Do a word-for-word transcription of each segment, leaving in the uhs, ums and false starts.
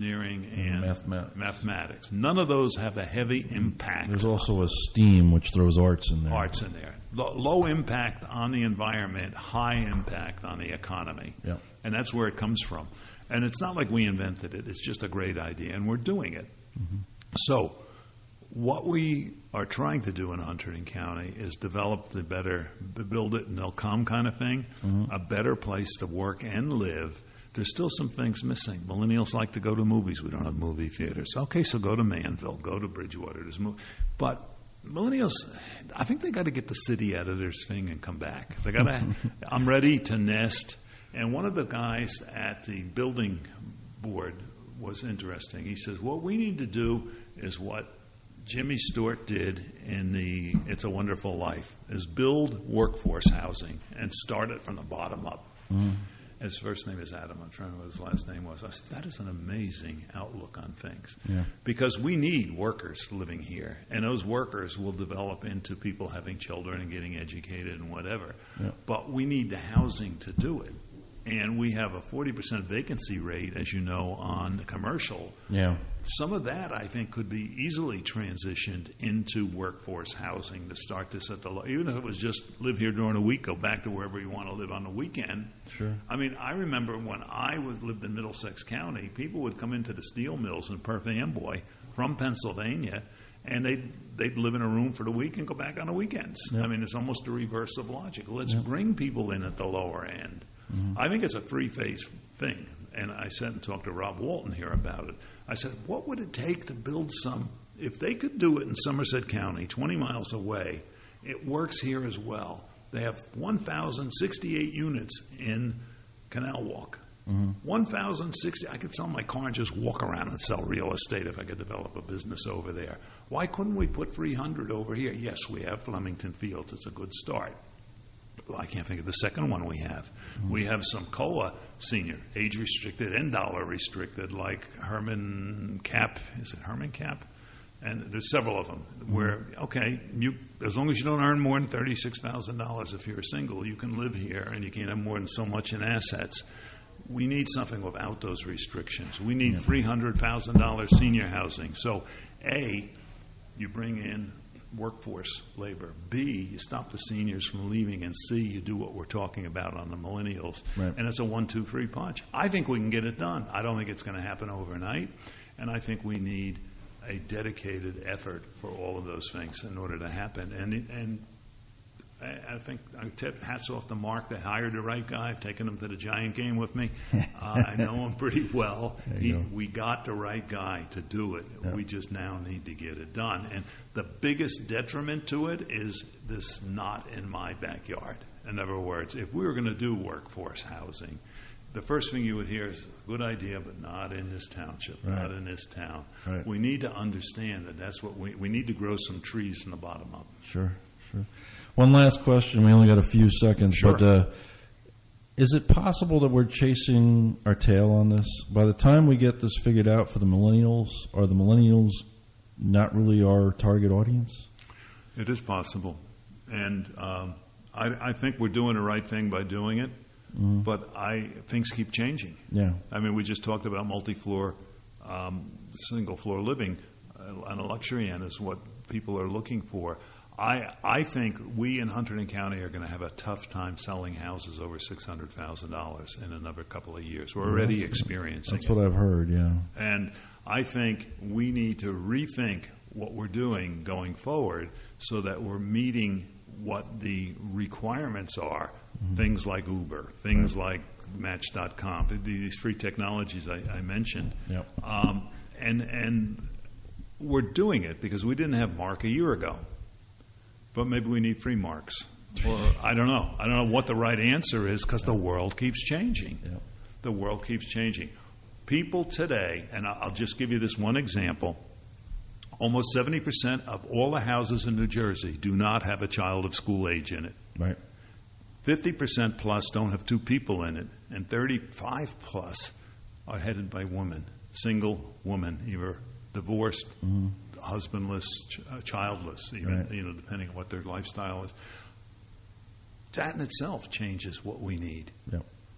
engineering and mathematics. mathematics. None of those have a heavy impact. There's also a STEAM, which throws arts in there. Arts in there. Low, low impact on the environment, high impact on the economy. Yeah. And that's where it comes from. And it's not like we invented it. It's just a great idea, and we're doing it. Mm-hmm. So what we are trying to do in Hunterdon County is develop the better, build it and they'll come kind of thing, mm-hmm. a better place to work and live. There's still some things missing. Millennials like to go to movies. We don't have movie theaters. Okay, so go to Manville, go to Bridgewater. There's mo- but millennials, I think they got to get the city out of their thing and come back. They got to. I'm ready to nest. And one of the guys at the building board was interesting. He says, what we need to do is what Jimmy Stewart did in the It's a Wonderful Life, is build workforce housing and start it from the bottom up. Mm. His first name is Adam. I'm trying to remember what his last name was. I said, that is an amazing outlook on things. Yeah. Because we need workers living here, and those workers will develop into people having children and getting educated and whatever. Yeah. But we need the housing to do it. And we have a forty percent vacancy rate, as you know, on the commercial. Yeah. Some of that, I think, could be easily transitioned into workforce housing to start this at the low. Even if it was just live here during the week, go back to wherever you want to live on the weekend. Sure. I mean, I remember when I was lived in Middlesex County, people would come into the steel mills in Perth Amboy from Pennsylvania, and they'd, they'd live in a room for the week and go back on the weekends. Yep. I mean, it's almost the reverse of logic. Let's yep. bring people in at the lower end. Mm-hmm. I think it's a three-phase thing, and I sat and talked to Rob Walton here about it. I said, what would it take to build some, if they could do it in Somerset County, twenty miles away, it works here as well. They have one thousand sixty-eight units in Canal Walk. Mm-hmm. one thousand sixty, I could sell my car and just walk around and sell real estate if I could develop a business over there. Why couldn't we put three hundred over here? Yes, we have Flemington Fields. It's a good start. Well, I can't think of the second one we have. Mm-hmm. We have some C O A senior, age restricted and dollar restricted, like Herman Cap. Is it Herman Cap? And there's several of them where, okay, you as long as you don't earn more than thirty-six thousand dollars if you're single, you can live here and you can't have more than so much in assets. We need something without those restrictions. We need three hundred thousand dollars senior housing. So, A, you bring in workforce labor. B, you stop the seniors from leaving. And C, you do what we're talking about on the millennials. Right. And it's a one, two, three punch. I think we can get it done. I don't think it's going to happen overnight. And I think we need a dedicated effort for all of those things in order to happen. And and I think I tip hats off to Mark. They hired the right guy. I've taken him to the Giant game with me. Uh, I know him pretty well. He, go. We got the right guy to do it. Yep. We just now need to get it done. And the biggest detriment to it is this not in my backyard. In other words, if we were going to do workforce housing, the first thing you would hear is a good idea, but not in this township, right. not in this town. Right. We need to understand that that's what we, we need to grow some trees from the bottom up. Sure, sure. One last question. We only got a few seconds. Sure. But uh, is it possible that we're chasing our tail on this? By the time we get this figured out for the millennials, are the millennials not really our target audience? It is possible. And um, I, I think we're doing the right thing by doing it. Mm-hmm. But I things keep changing. Yeah. I mean, we just talked about multi-floor, um, single-floor living, uh, and a luxury end is what people are looking for. I I think we in Hunterdon County are going to have a tough time selling houses over six hundred thousand dollars in another couple of years. We're already that's, experiencing That's it. what I've heard, yeah. And I think we need to rethink what we're doing going forward so that we're meeting what the requirements are, mm-hmm. things like Uber, things right. like Match dot com, these free technologies I, I mentioned. Yep. Um, and and we're doing it because we didn't have Mark a year ago. But maybe we need free marks. Or I don't know. I don't know what the right answer is because the world keeps changing. Yeah. The world keeps changing. People today, and I'll just give you this one example, almost seventy percent of all the houses in New Jersey do not have a child of school age in it. Right. fifty percent plus don't have two people in it, and thirty-five plus are headed by women, single women, either divorced, mm-hmm. husbandless, ch- uh, childless, even right. you know, depending on what their lifestyle is. That in itself changes what we need. Yep.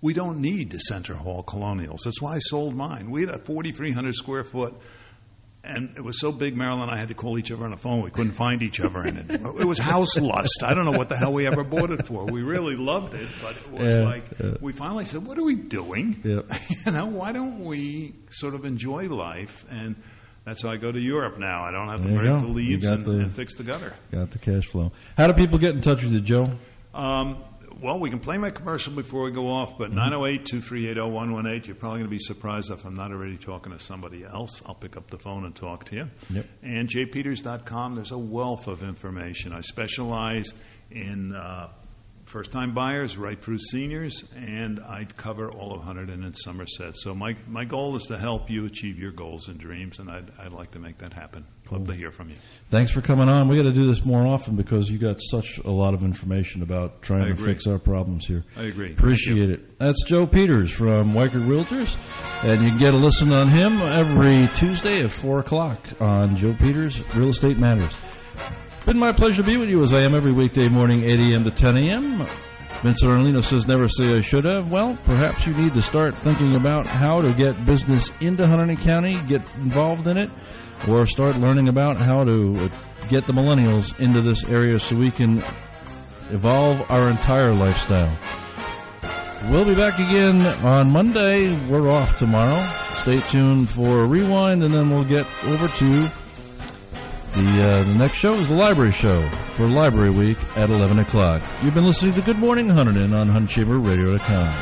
We don't need the Center Hall Colonials. That's why I sold mine. We had a forty-three hundred square foot, and it was so big, Marilyn and I had to call each other on the phone. We couldn't find each other in it. It was house lust. I don't know what the hell we ever bought it for. We really loved it, but it was Yeah, like, yeah. we finally said, what are we doing? Yep. You know, why don't we sort of enjoy life? And that's how I go to Europe now. I don't have to There you break go. the You leaves got and, the- and fix the gutter. Got the cash flow. How do people get in touch with you, Joe? Um, well, we can play my commercial before we go off, but nine oh eight, two three eight, oh one one eight, you're probably going to be surprised if I'm not already talking to somebody else. I'll pick up the phone and talk to you. Yep. And j peters dot com, there's a wealth of information. I specialize in uh, first-time buyers, right through seniors, and I cover all of Hunterdon and Somerset. So my, my goal is to help you achieve your goals and dreams, and I'd, I'd like to make that happen. Love to hear from you. Thanks for coming on. We got to do this more often because you got such a lot of information about trying I to agree. fix our problems here. I agree. Appreciate Thank you. it. That's Joe Peters from Weichert Realtors, and you can get a listen on him every Tuesday at four o'clock on Joe Peters Real Estate Matters. Been my pleasure to be with you as I am every weekday morning, eight a.m. to ten a.m. Vincent Arlino says, never say I should have. Well, perhaps you need to start thinking about how to get business into Hunterdon County, get involved in it, or start learning about how to get the millennials into this area so we can evolve our entire lifestyle. We'll be back again on Monday. We're off tomorrow. Stay tuned for a rewind, and then we'll get over to the, uh, the next show is the Library Show for Library Week at eleven o'clock. You've been listening to Good Morning Hunterdon on Hunt Chamber Radio dot com.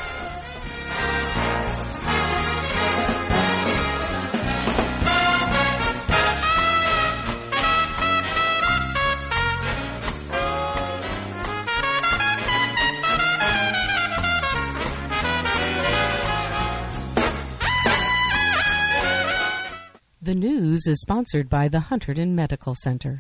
The news is sponsored by the Hunterdon Medical Center.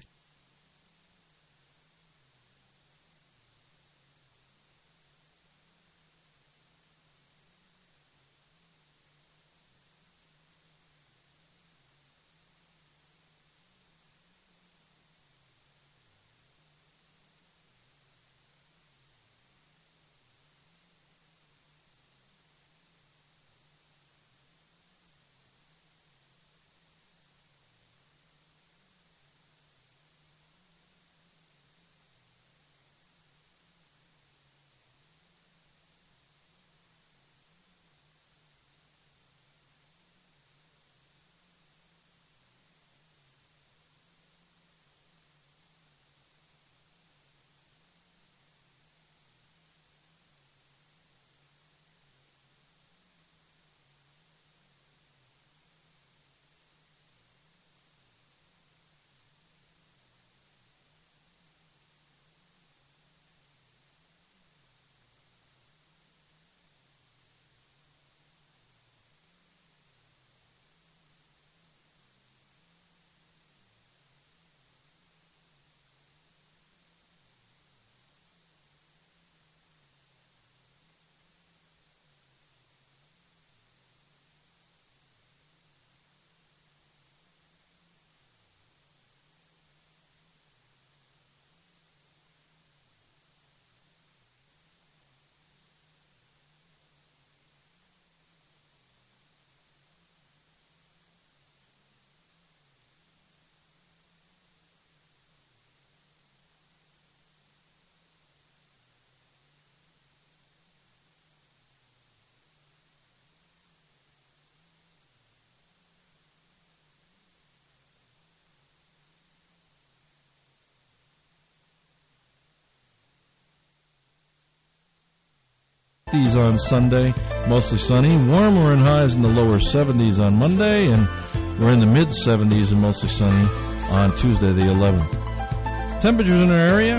fifties on Sunday, mostly sunny. Warmer and highs in the lower seventies on Monday, and we're in the mid seventies and mostly sunny on Tuesday the eleventh. Temperatures in our area,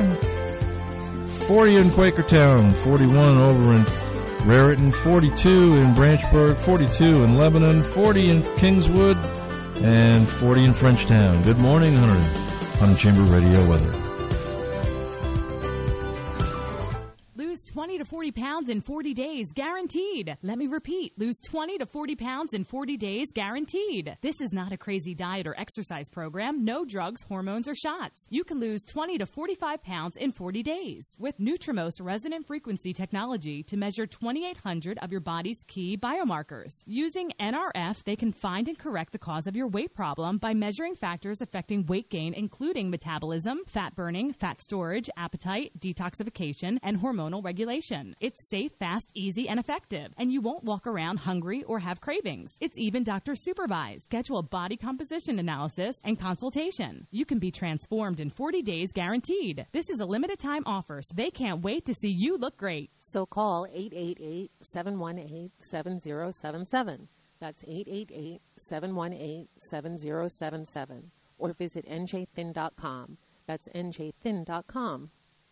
forty in Quakertown, forty-one over in Raritan, forty-two in Branchburg, forty-two in Lebanon, forty in Kingswood, and forty in Frenchtown. Good morning, Hunterdon. Hunt Chamber Radio weather. Lose twenty twenty to forty pounds in forty days, guaranteed. Let me repeat, lose twenty to forty pounds in forty days, guaranteed. This is not a crazy diet or exercise program. No drugs, hormones, or shots. You can lose twenty to forty-five pounds in forty days with Nutrimost resonant frequency technology to measure twenty-eight hundred of your body's key biomarkers. Using N R F, they can find and correct the cause of your weight problem by measuring factors affecting weight gain, including metabolism, fat burning, fat storage, appetite, detoxification, and hormonal regulation. It's safe, fast, easy, and effective, and you won't walk around hungry or have cravings. It's even doctor supervised. Schedule a body composition analysis and consultation. You can be transformed in forty days, guaranteed. This is a limited time offer, so they can't wait to see you look great. So call eight eight eight, seven one eight, seven zero seven seven. That's eight eight eight, seven one eight, seven zero seven seven. Or visit N J thin dot com. That's N J thin dot com.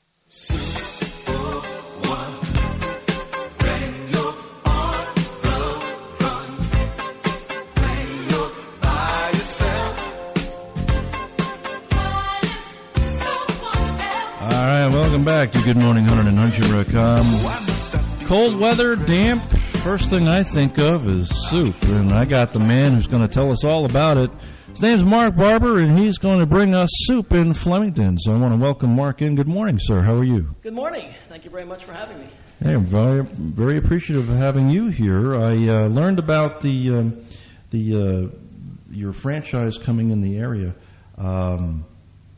All right, welcome back to Good Morning Hunter and Hunter dot com. Cold weather, damp. First thing I think of is soup, and I got the man who's going to tell us all about it. His name's Mark Barber, and he's going to bring us soup in Flemington. So I want to welcome Mark in. Good morning, sir. How are you? Good morning. Thank you very much for having me. Hey, I'm very, very appreciative of having you here. I uh, learned about the um, the uh, your franchise coming in the area. Um,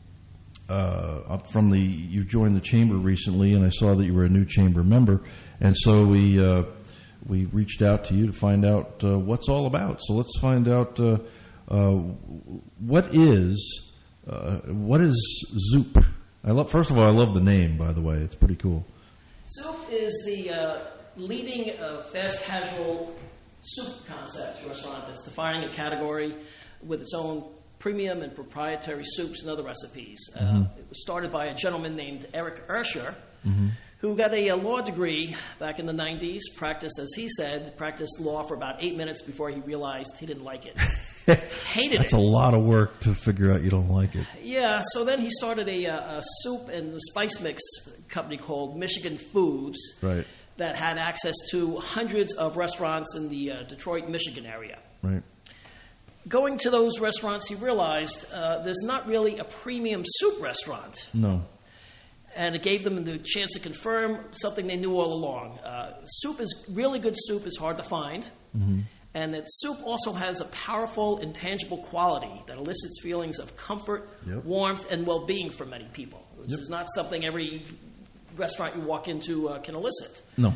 Uh, up from the, you joined the chamber recently, and I saw that you were a new chamber member, and so we uh, we reached out to you to find out uh, what's all about. So let's find out uh, uh, what is uh, what is Zoop. I love. First of all, I love the name. By the way, it's pretty cool. Zoop is the uh, leading uh, fast casual soup concept restaurant that's defining a category with its own premium and proprietary soups and other recipes. Mm-hmm. Uh, it was started by a gentleman named Eric Ursher, mm-hmm. who got a, a law degree back in the nineties, practiced, as he said, practiced law for about eight minutes before he realized he didn't like it. Hated That's it. a lot of work to figure out you don't like it. Yeah, so then he started a, a soup and the spice mix company called Michigan Foods, right, that had access to hundreds of restaurants in the uh, Detroit, Michigan area. Right. Going to those restaurants, he realized uh, there's not really a premium soup restaurant. No. And it gave them the chance to confirm something they knew all along. Uh, soup is, really good soup is hard to find. Mm-hmm. And that soup also has a powerful, intangible quality that elicits feelings of comfort, yep. warmth, and well-being for many people. This yep. is not something every restaurant you walk into uh, can elicit. No.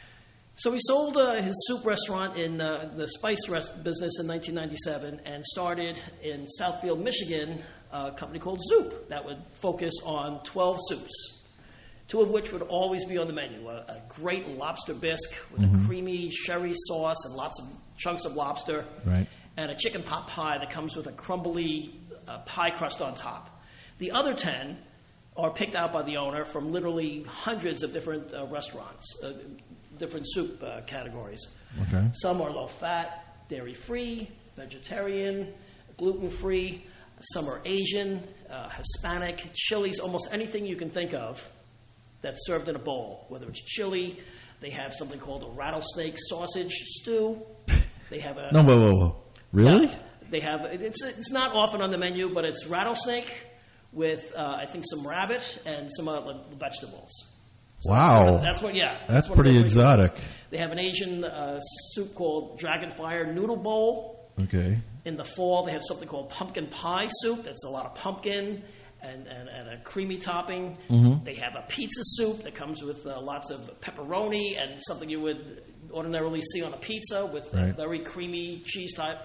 So he sold uh, his soup restaurant in uh, the spice rest business in nineteen ninety-seven and started in Southfield, Michigan, a company called Zoop that would focus on twelve soups, two of which would always be on the menu. A, a great lobster bisque with mm-hmm. a creamy sherry sauce and lots of chunks of lobster, right. and a chicken pot pie that comes with a crumbly uh, pie crust on top. The other ten are picked out by the owner from literally hundreds of different uh, restaurants, uh, different soup uh, categories. Okay. Some are low-fat, dairy-free, vegetarian, gluten-free. Some are Asian, uh, Hispanic, chilies, almost anything you can think of that's served in a bowl, whether it's chili. They have something called a rattlesnake sausage stew. They have a... No, whoa, whoa, whoa. Really? Uh, they have... It's, it's not often on the menu, but it's rattlesnake with, uh, I think, some rabbit and some other vegetables. So wow. That's what, that's what, yeah. That's, that's pretty exotic. They have an Asian uh, soup called Dragon Fire Noodle Bowl. Okay. In the fall, they have something called pumpkin pie soup. That's a lot of pumpkin and, and, and a creamy topping. Mm-hmm. They have a pizza soup that comes with uh, lots of pepperoni and something you would ordinarily see on a pizza with right. a very creamy cheese type.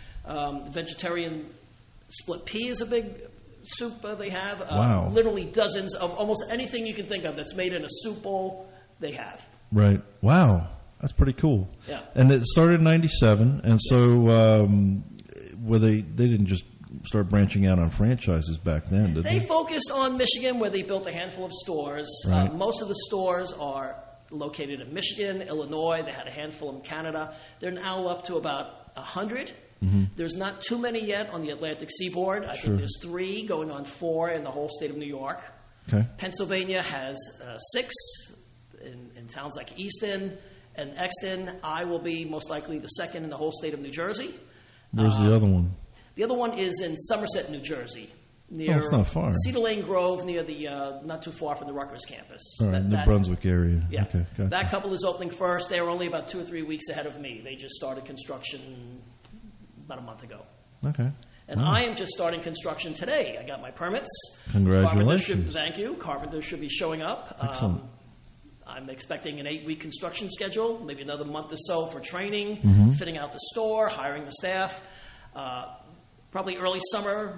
Um, vegetarian split pea is a big soup uh, they have. Uh, wow. Literally dozens of almost anything you can think of that's made in a soup bowl, they have. Right. Wow. That's pretty cool. Yeah. And it started in ninety-seven, and so um, were they, they didn't just start branching out on franchises back then, did they? They focused on Michigan, where they built a handful of stores. Right. Uh, most of the stores are located in Michigan, Illinois. They had a handful in Canada. They're now up to about one hundred. Mm-hmm. There's not too many yet on the Atlantic seaboard. I sure. think there's three, going on four in the whole state of New York. Okay. Pennsylvania has uh, six. in, in towns like Easton and Exton. I will be most likely the second in the whole state of New Jersey. Where's Um, the other one? The other one is in Somerset, New Jersey, near Oh, it's not far. Cedar Lane Grove, near the uh, not too far from the Rutgers campus. All right, That- in the that- Brunswick area. Yeah, Okay, gotcha. that couple is opening first. They were only about two or three weeks ahead of me. They just started construction about a month ago. Okay. And Wow. I am just starting construction today. I got my permits. Congratulations. Carpenters should, thank you. Carpenters should be showing up. Excellent. Um, I'm expecting an eight-week construction schedule, maybe another month or so for training, Mm-hmm. fitting out the store, hiring the staff. Uh, probably early summer,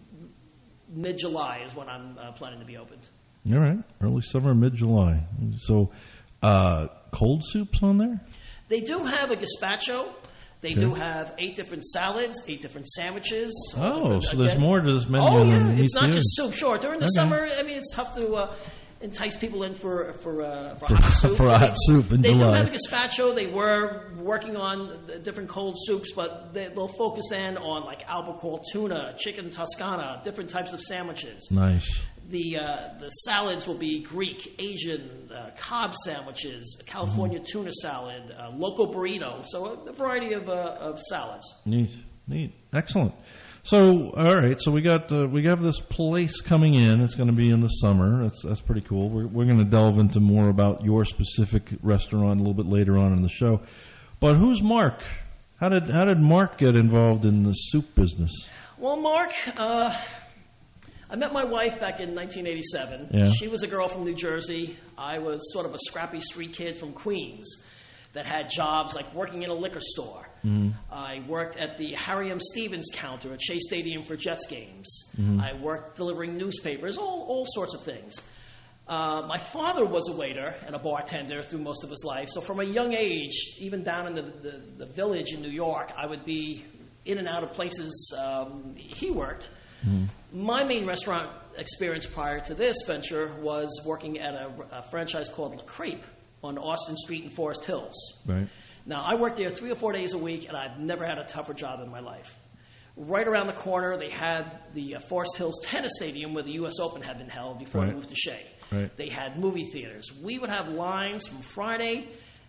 mid-July is when I'm uh, planning to be opened. All right. Early summer, mid-July. So, uh, cold soups on there? They do have a gazpacho. They Okay. do have eight different salads, eight different sandwiches. Oh, so there's Again- more to this menu Oh, than yeah. meets It's not the just eye. soup. Sure. During the Okay. summer, I mean, it's tough to uh, entice people in for for, uh, for hot soup. for a hot soup in they July. do have a gazpacho. They were working on the different cold soups, but they, they'll focus then on like albacore tuna, chicken Toscana, different types of sandwiches. Nice. The uh, the salads will be Greek, Asian, uh, Cobb sandwiches, California Mm-hmm. tuna salad, uh, local burrito. So a, a variety of uh, of salads. Neat. Neat. Excellent. So, all right. So we got uh, we have this place coming in. It's going to be in the summer. That's that's pretty cool. We're we're going to delve into more about your specific restaurant a little bit later on in the show. But who's Mark? How did how did Mark get involved in the soup business? Well, Mark, uh, I met my wife back in nineteen eighty-seven. Yeah. She was a girl from New Jersey. I was sort of a scrappy street kid from Queens that had jobs like working in a liquor store. Mm-hmm. I worked at the Harry M. Stevens counter at Shea Stadium for Jets games. Mm-hmm. I worked delivering newspapers, all, all sorts of things. Uh, my father was a waiter and a bartender through most of his life. So from a young age, even down in the, the, the village in New York, I would be in and out of places um, he worked. Mm-hmm. My main restaurant experience prior to this venture was working at a, a franchise called La Crepe on Austin Street in Forest Hills. Right. Now, I worked there three or four days a week, and I've never had a tougher job in my life. Right around the corner, they had the uh, Forest Hills Tennis Stadium where the U S Open had been held before Right. I moved to Shea. Right. They had movie theaters. We would have lines from Friday,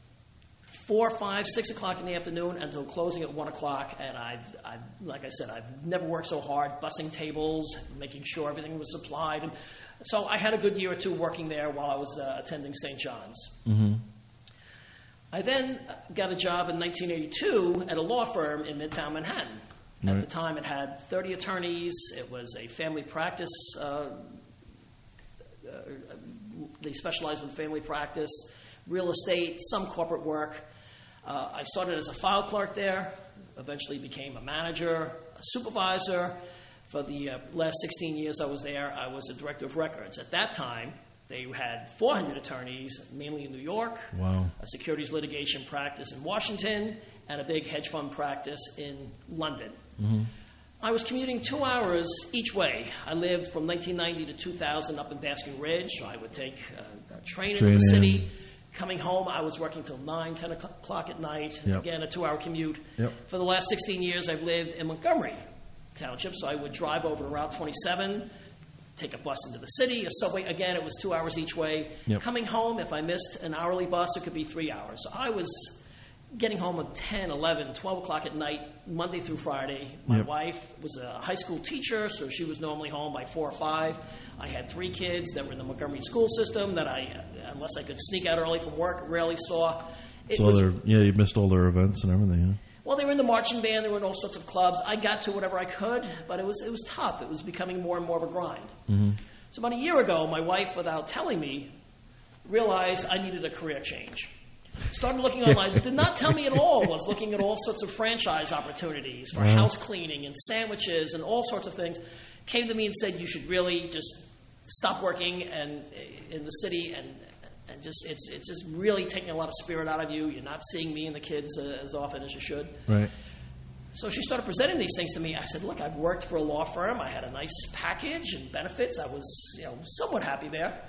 four, five, six o'clock in the afternoon until closing at one o'clock. And I've, I've, like I said, I've never worked so hard, bussing tables, making sure everything was supplied. And so I had a good year or two working there while I was uh, attending Saint John's. Mm-hmm. I then got a job in nineteen eighty-two at a law firm in Midtown Manhattan. At Right. the time, it had thirty attorneys. It was a family practice. Uh, uh, they specialized in family practice, real estate, some corporate work. Uh, I started as a file clerk there, eventually became a manager, a supervisor. For the uh, last sixteen years I was there, I was a director of records. At that time, they had four hundred attorneys, mainly in New York, Wow. a securities litigation practice in Washington, and a big hedge fund practice in London. Mm-hmm. I was commuting two hours each way. I lived from nineteen ninety to two thousand up in Basking Ridge. So I would take a, a train into Train the in. city. Coming home, I was working till nine, ten o'clock at night. Yep. Again, a two-hour commute. Yep. For the last sixteen years, I've lived in Montgomery Township, so I would drive over to Route twenty-seven, take a bus into the city, a subway. Again, it was two hours each way. Yep. Coming home, if I missed an hourly bus, it could be three hours. So I was getting home at ten, eleven, twelve o'clock at night, Monday through Friday. My Yep. wife was a high school teacher, so she was normally home by four or five. I had three kids that were in the Montgomery school system that I, unless I could sneak out early from work, rarely saw. It So was- they're, yeah, you missed all their events and everything, huh? well, they were in the marching band. They were in all sorts of clubs. I got to whatever I could, but it was it was tough. It was becoming more and more of a grind. Mm-hmm. So about a year ago, my wife, without telling me, realized I needed a career change. Started looking online. Did not tell me at all. Was looking at all sorts of franchise opportunities for Wow. house cleaning and sandwiches and all sorts of things. Came to me and said, "You should really just stop working and in the city and." And just it's it's just really taking a lot of spirit out of you. You're not seeing me and the kids uh, as often as you should. Right. So she started presenting these things to me. I said, "Look, I've worked for a law firm. I had a nice package and benefits. I was, you know, somewhat happy there."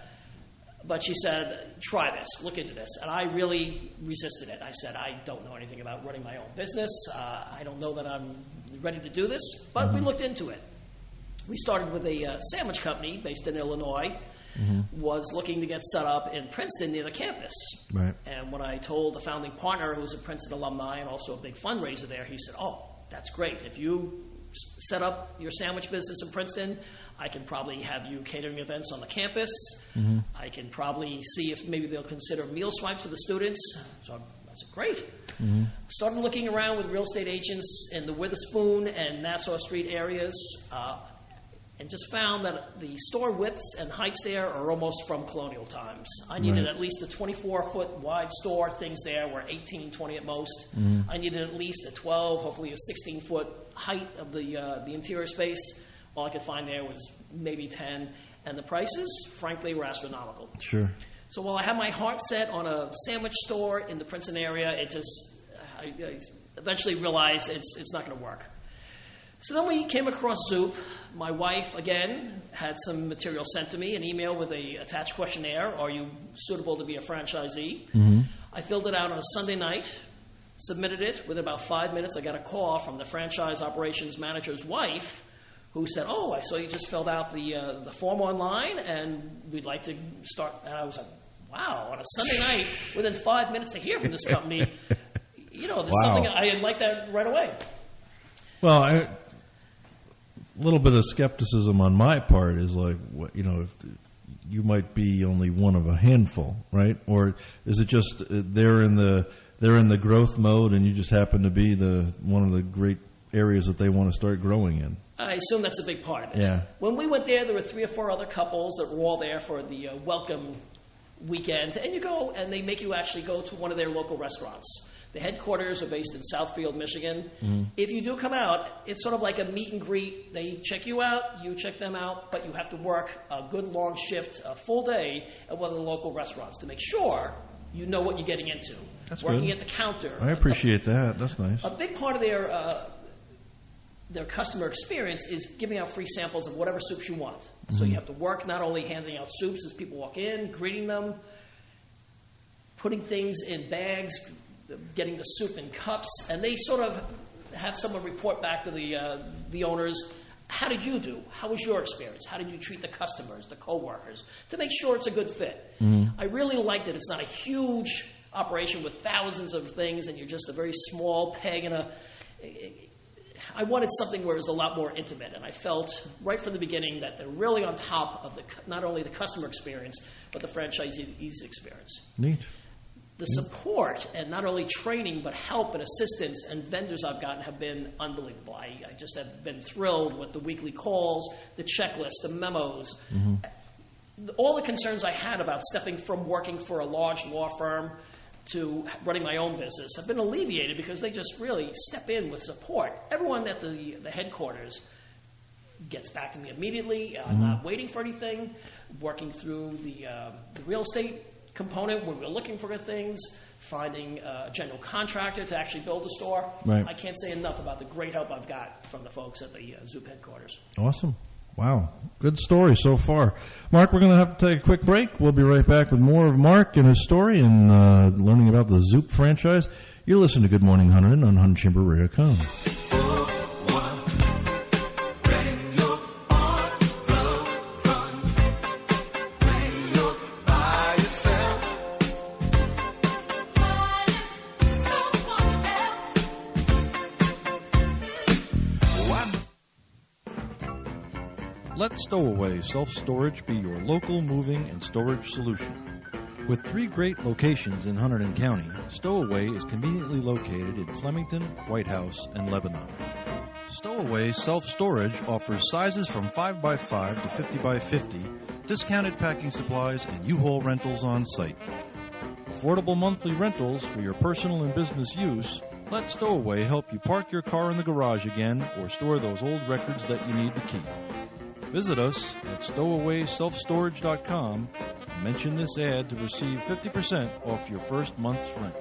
But she said, "Try this. Look into this." And I really resisted it. I said, "I don't know anything about running my own business. Uh, I don't know that I'm ready to do this." But we looked into it. We started with a uh, sandwich company based in Illinois. mm-hmm. was looking to get set up in Princeton near the campus. Right. And when I told the founding partner, who's a Princeton alumni and also a big fundraiser there, he said, oh, that's great. If you s- set up your sandwich business in Princeton, I can probably have you catering events on the campus. Mm-hmm. I can probably see if maybe they'll consider meal swipes for the students. So I said, great. Mm-hmm. Started looking around with real estate agents in the Witherspoon and Nassau Street areas, uh, and just found that the store widths and heights there are almost from colonial times. I needed right. at least a twenty-four foot wide store. Things there were eighteen, twenty at most. Mm-hmm. I needed at least a twelve, hopefully a sixteen foot height of the uh, the interior space. All I could find there was maybe ten. And the prices, frankly, were astronomical. Sure. So while I had my heart set on a sandwich store in the Princeton area, it just, I, I eventually realized it's it's not going to work. So then we came across Zoop. My wife, again, had some material sent to me, an email with a attached questionnaire. Are you suitable to be a franchisee? Mm-hmm. I filled it out on a Sunday night, submitted it. Within about five minutes, I got a call from the franchise operations manager's wife, who said, oh, I saw you just filled out the uh, the form online, and we'd like to start. And I was like, wow, on a Sunday night, within five minutes to hear from this company, you know, there's wow. something, I like that right away. Well, I... A little bit of skepticism on my part is like, what, you know, if you might be only one of a handful, right? Or is it just they're in the they're in the growth mode, and you just happen to be the one of the great areas that they want to start growing in? I assume that's a big part of it. Yeah. When we went there, there were three or four other couples that were all there for the uh, welcome weekend, and you go and they make you actually go to one of their local restaurants. The headquarters are based in Southfield, Michigan. Mm-hmm. If you do come out, it's sort of like a meet and greet. They check you out, you check them out, but you have to work a good long shift, a full day at one of the local restaurants to make sure you know what you're getting into. That's Working good. at the counter. I appreciate a, that. That's nice. A big part of their uh, their customer experience is giving out free samples of whatever soups you want. Mm-hmm. So you have to work not only handing out soups as people walk in, greeting them, putting things in bags, getting the soup in cups, and they sort of have someone report back to the uh, the owners, how did you do? How was your experience? How did you treat the customers, the co-workers, to make sure it's a good fit? Mm-hmm. I really like that it's not a huge operation with thousands of things and you're just a very small peg in a... I wanted something where it was a lot more intimate, and I felt right from the beginning that they're really on top of the not only the customer experience, but the franchisee's experience. Neat. The support and not only training but help and assistance and vendors I've gotten have been unbelievable. I, I just have been thrilled with the weekly calls, the checklist, the memos. Mm-hmm. All the concerns I had about stepping from working for a large law firm to running my own business have been alleviated because they just really step in with support. Everyone at the, the headquarters gets back to me immediately. I'm mm-hmm. not waiting for anything, working through the, uh, the real estate component when we're looking for things, finding a general contractor to actually build a store. Right. I can't say enough about the great help I've got from the folks at the uh, Zoop headquarters. Awesome. Wow. Good story so far. Mark, we're going to have to take a quick break. We'll be right back with more of Mark and his story and uh, learning about the Zoop franchise. You're listening to Good Morning Huntington on Huntington Chamber Radio dot com. Let Stowaway Self-Storage be your local moving and storage solution. With three great locations in Hunterdon County, Stowaway is conveniently located in Flemington, White House, and Lebanon. Stowaway Self-Storage offers sizes from five by five to fifty by fifty, discounted packing supplies, and U-Haul rentals on site. Affordable monthly rentals for your personal and business use. Let Stowaway help you park your car in the garage again or store those old records that you need to keep. Visit us at stowaway self storage dot com and mention this ad to receive fifty percent off your first month's rent.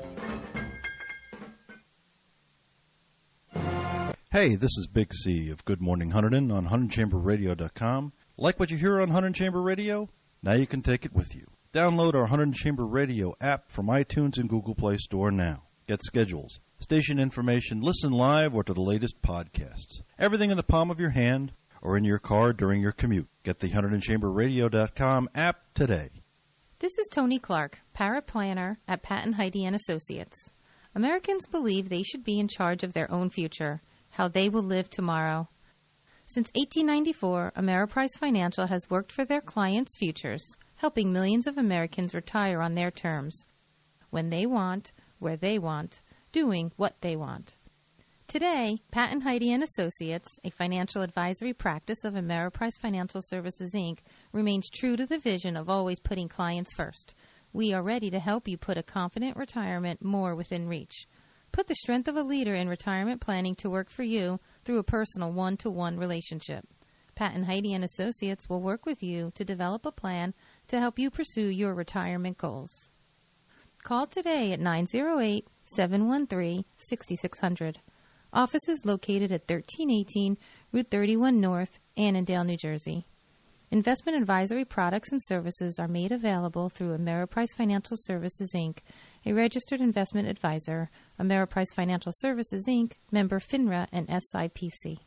Hey, this is Big C of Good Morning Hunterdon on Hunterdon Chamber Radio dot com. Like what you hear on Hunterdon Chamber Radio? Now you can take it with you. Download our Hunterdon Chamber Radio app from iTunes and Google Play Store now. Get schedules, station information, listen live, or to the latest podcasts. Everything in the palm of your hand. or in your car during your commute. Get the Hunterdon Chamber Radio dot com app today. This is Tony Clark, paraplanner at Pat and Heidi and Associates. Americans believe they should be in charge of their own future, how they will live tomorrow. Since eighteen ninety-four, Ameriprise Financial has worked for their clients' futures, helping millions of Americans retire on their terms, when they want, where they want, doing what they want. Today, Pat and Heidi and Associates, a financial advisory practice of Ameriprise Financial Services, Incorporated, remains true to the vision of always putting clients first. We are ready to help you put a confident retirement more within reach. Put the strength of a leader in retirement planning to work for you through a personal one-to-one relationship. Pat and Heidi and Associates will work with you to develop a plan to help you pursue your retirement goals. Call today at nine oh eight, seven one three, six six zero zero. Office is located at thirteen eighteen Route thirty-one North, Annandale, New Jersey. Investment advisory products and services are made available through Ameriprise Financial Services, Incorporated, a registered investment advisor. Ameriprise Financial Services, Incorporated, member FINRA and S I P C.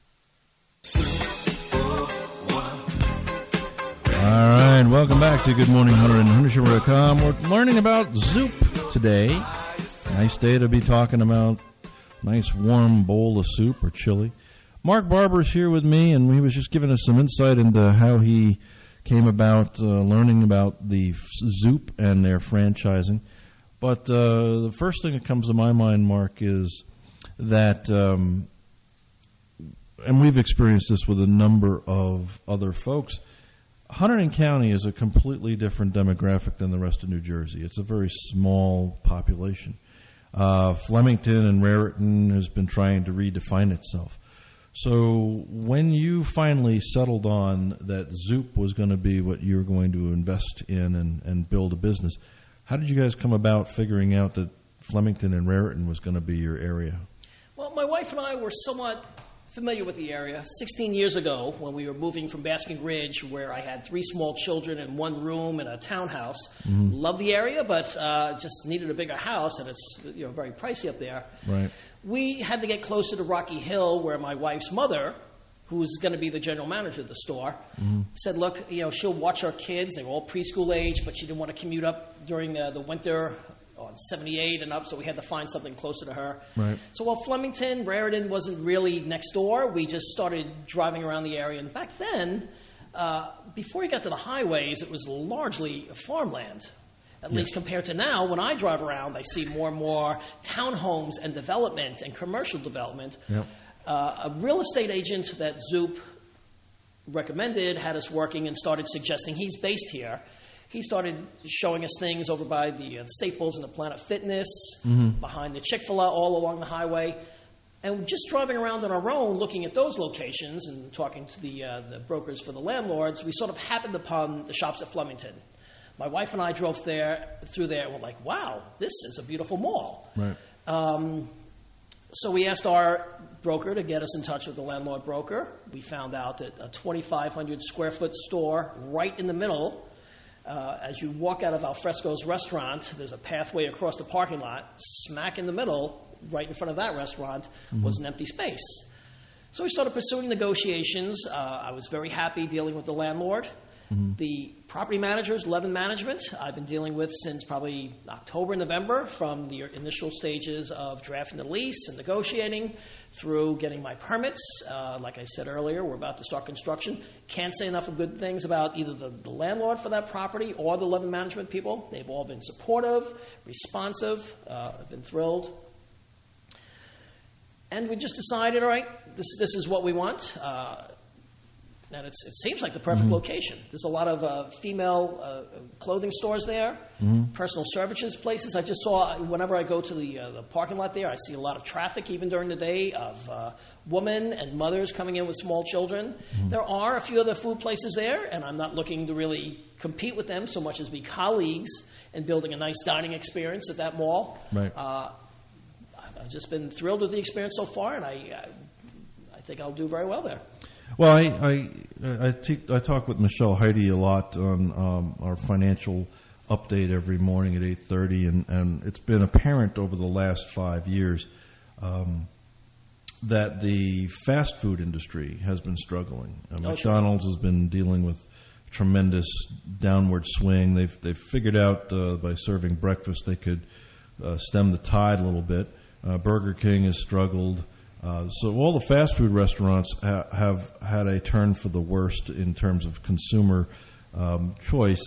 All right, welcome back to Good Morning Hunter and Hunter Chamber dot com. We're learning about Zoop today. Nice day to be talking about nice warm bowl of soup or chili. Mark Barber's here with me, and he was just giving us some insight into how he came about uh, learning about the Zoop and their franchising. But uh, the first thing that comes to my mind, Mark, is that, um, and we've experienced this with a number of other folks, Hunterdon County is a completely different demographic than the rest of New Jersey. It's a very small population. Uh, Flemington and Raritan has been trying to redefine itself. So when you finally settled on that Zoop was going to be what you were going to invest in and, and build a business, how did you guys come about figuring out that Flemington and Raritan was going to be your area? Well, my wife and I were somewhat familiar with the area. sixteen years ago, when we were moving from Basking Ridge, where I had three small children in one room in a townhouse. Mm-hmm. Loved the area, but uh, just needed a bigger house, and it's you know very pricey up there. Right. We had to get closer to Rocky Hill, where my wife's mother, who was going to be the general manager of the store, mm-hmm. said, look, you know, she'll watch our kids. They were all preschool age, but she didn't want to commute up during uh, the winter on seventy-eight and up, so we had to find something closer to her. Right. So while Flemington, Raritan wasn't really next door, we just started driving around the area. And back then, uh, before you got to the highways, it was largely farmland. At yes. least compared to now, when I drive around, I see more and more townhomes and development and commercial development. Yep. Uh, a real estate agent that Zoop recommended had us working and started suggesting, he's based here. He started showing us things over by the uh, Staples and the Planet Fitness, mm-hmm. behind the Chick-fil-A, all along the highway. And just driving around on our own, looking at those locations and talking to the, uh, the brokers for the landlords, we sort of happened upon the shops at Flemington. My wife and I drove there through there and we're like, wow, this is a beautiful mall. Right. Um, so we asked our broker to get us in touch with the landlord broker. We found out that a twenty-five hundred square foot store right in the middle. Uh, as you walk out of Alfresco's restaurant, there's a pathway across the parking lot. Smack in the middle, right in front of that restaurant, mm-hmm. was an empty space. So we started pursuing negotiations. Uh, I was very happy dealing with the landlord. Mm-hmm. The property managers, Levin Management, I've been dealing with since probably October, November, from the initial stages of drafting the lease and negotiating through getting my permits. Uh, like I said earlier, we're about to start construction. Can't say enough of good things about either the, the landlord for that property or the Levin Management people. They've all been supportive, responsive. Uh, I've been thrilled. And we just decided, all right, this, this is what we want. Uh, And it's, it seems like the perfect mm-hmm. location. There's a lot of uh, female uh, clothing stores there, mm-hmm. personal services places. I just saw, whenever I go to the, uh, the parking lot there, I see a lot of traffic, even during the day, of uh, women and mothers coming in with small children. Mm-hmm. There are a few other food places there, and I'm not looking to really compete with them so much as be colleagues in building a nice dining experience at that mall. Right. Uh, I've just been thrilled with the experience so far, and I, I, I think I'll do very well there. Well, I I, I, te- I talk with Michelle Heidi a lot on um, our financial update every morning at eight thirty, and, and it's been apparent over the last five years um, that the fast food industry has been struggling. Uh, Oh, McDonald's has been dealing with tremendous downward swing. They've they've figured out uh, by serving breakfast they could uh, stem the tide a little bit. Uh, Burger King has struggled. Uh, so all the fast food restaurants ha- have had a turn for the worst in terms of consumer um, choice.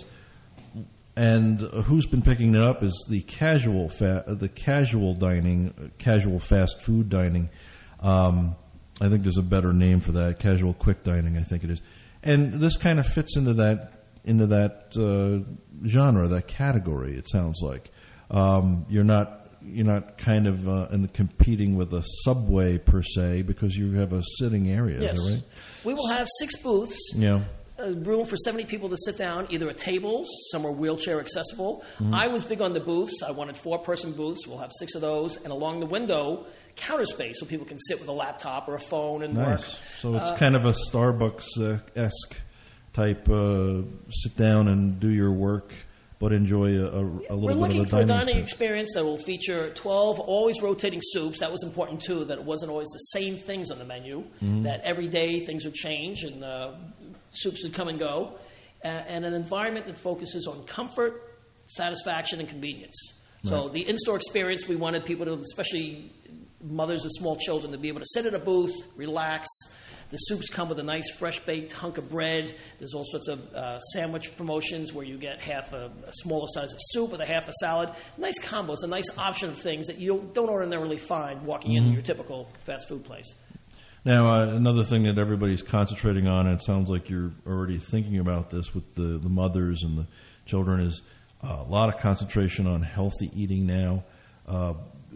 And who's been picking it up is the casual, fa- the casual dining, casual fast food dining. Um, I think there's a better name for that. Casual quick dining, I think it is. And this kind of fits into that into that uh, genre, that category. It sounds like um, you're not you're not kind of uh, in the competing with a Subway per se because you have a sitting area. Yes. Is that right? We will have six booths. Yeah. A room for seventy people to sit down, either at tables, some are wheelchair accessible. Mm-hmm. I was big on the booths. I wanted four-person booths. We'll have six of those. And along the window, counter space so people can sit with a laptop or a phone and Nice. work. So it's Uh, kind of a Starbucks-esque type uh, sit down and do your work, but enjoy a, a, a little We're bit looking of a for a dining dining experience. experience that will feature twelve always rotating soups. That was important, too, that it wasn't always the same things on the menu, Mm-hmm. that every day things would change and uh, soups would come and go, uh, and an environment that focuses on comfort, satisfaction, and convenience. So Right. the in-store experience, we wanted people to, especially mothers with small children, to be able to sit at a booth, relax. The soups come with a nice fresh-baked hunk of bread. There's all sorts of uh, sandwich promotions where you get half a, a smaller size of soup with a half a salad. Nice combos, a nice option of things that you don't ordinarily find walking into your typical fast food place. Now, uh, another thing that everybody's concentrating on, and it sounds like you're already thinking about this with the, the mothers and the children, is uh, a lot of concentration on healthy eating now. Uh,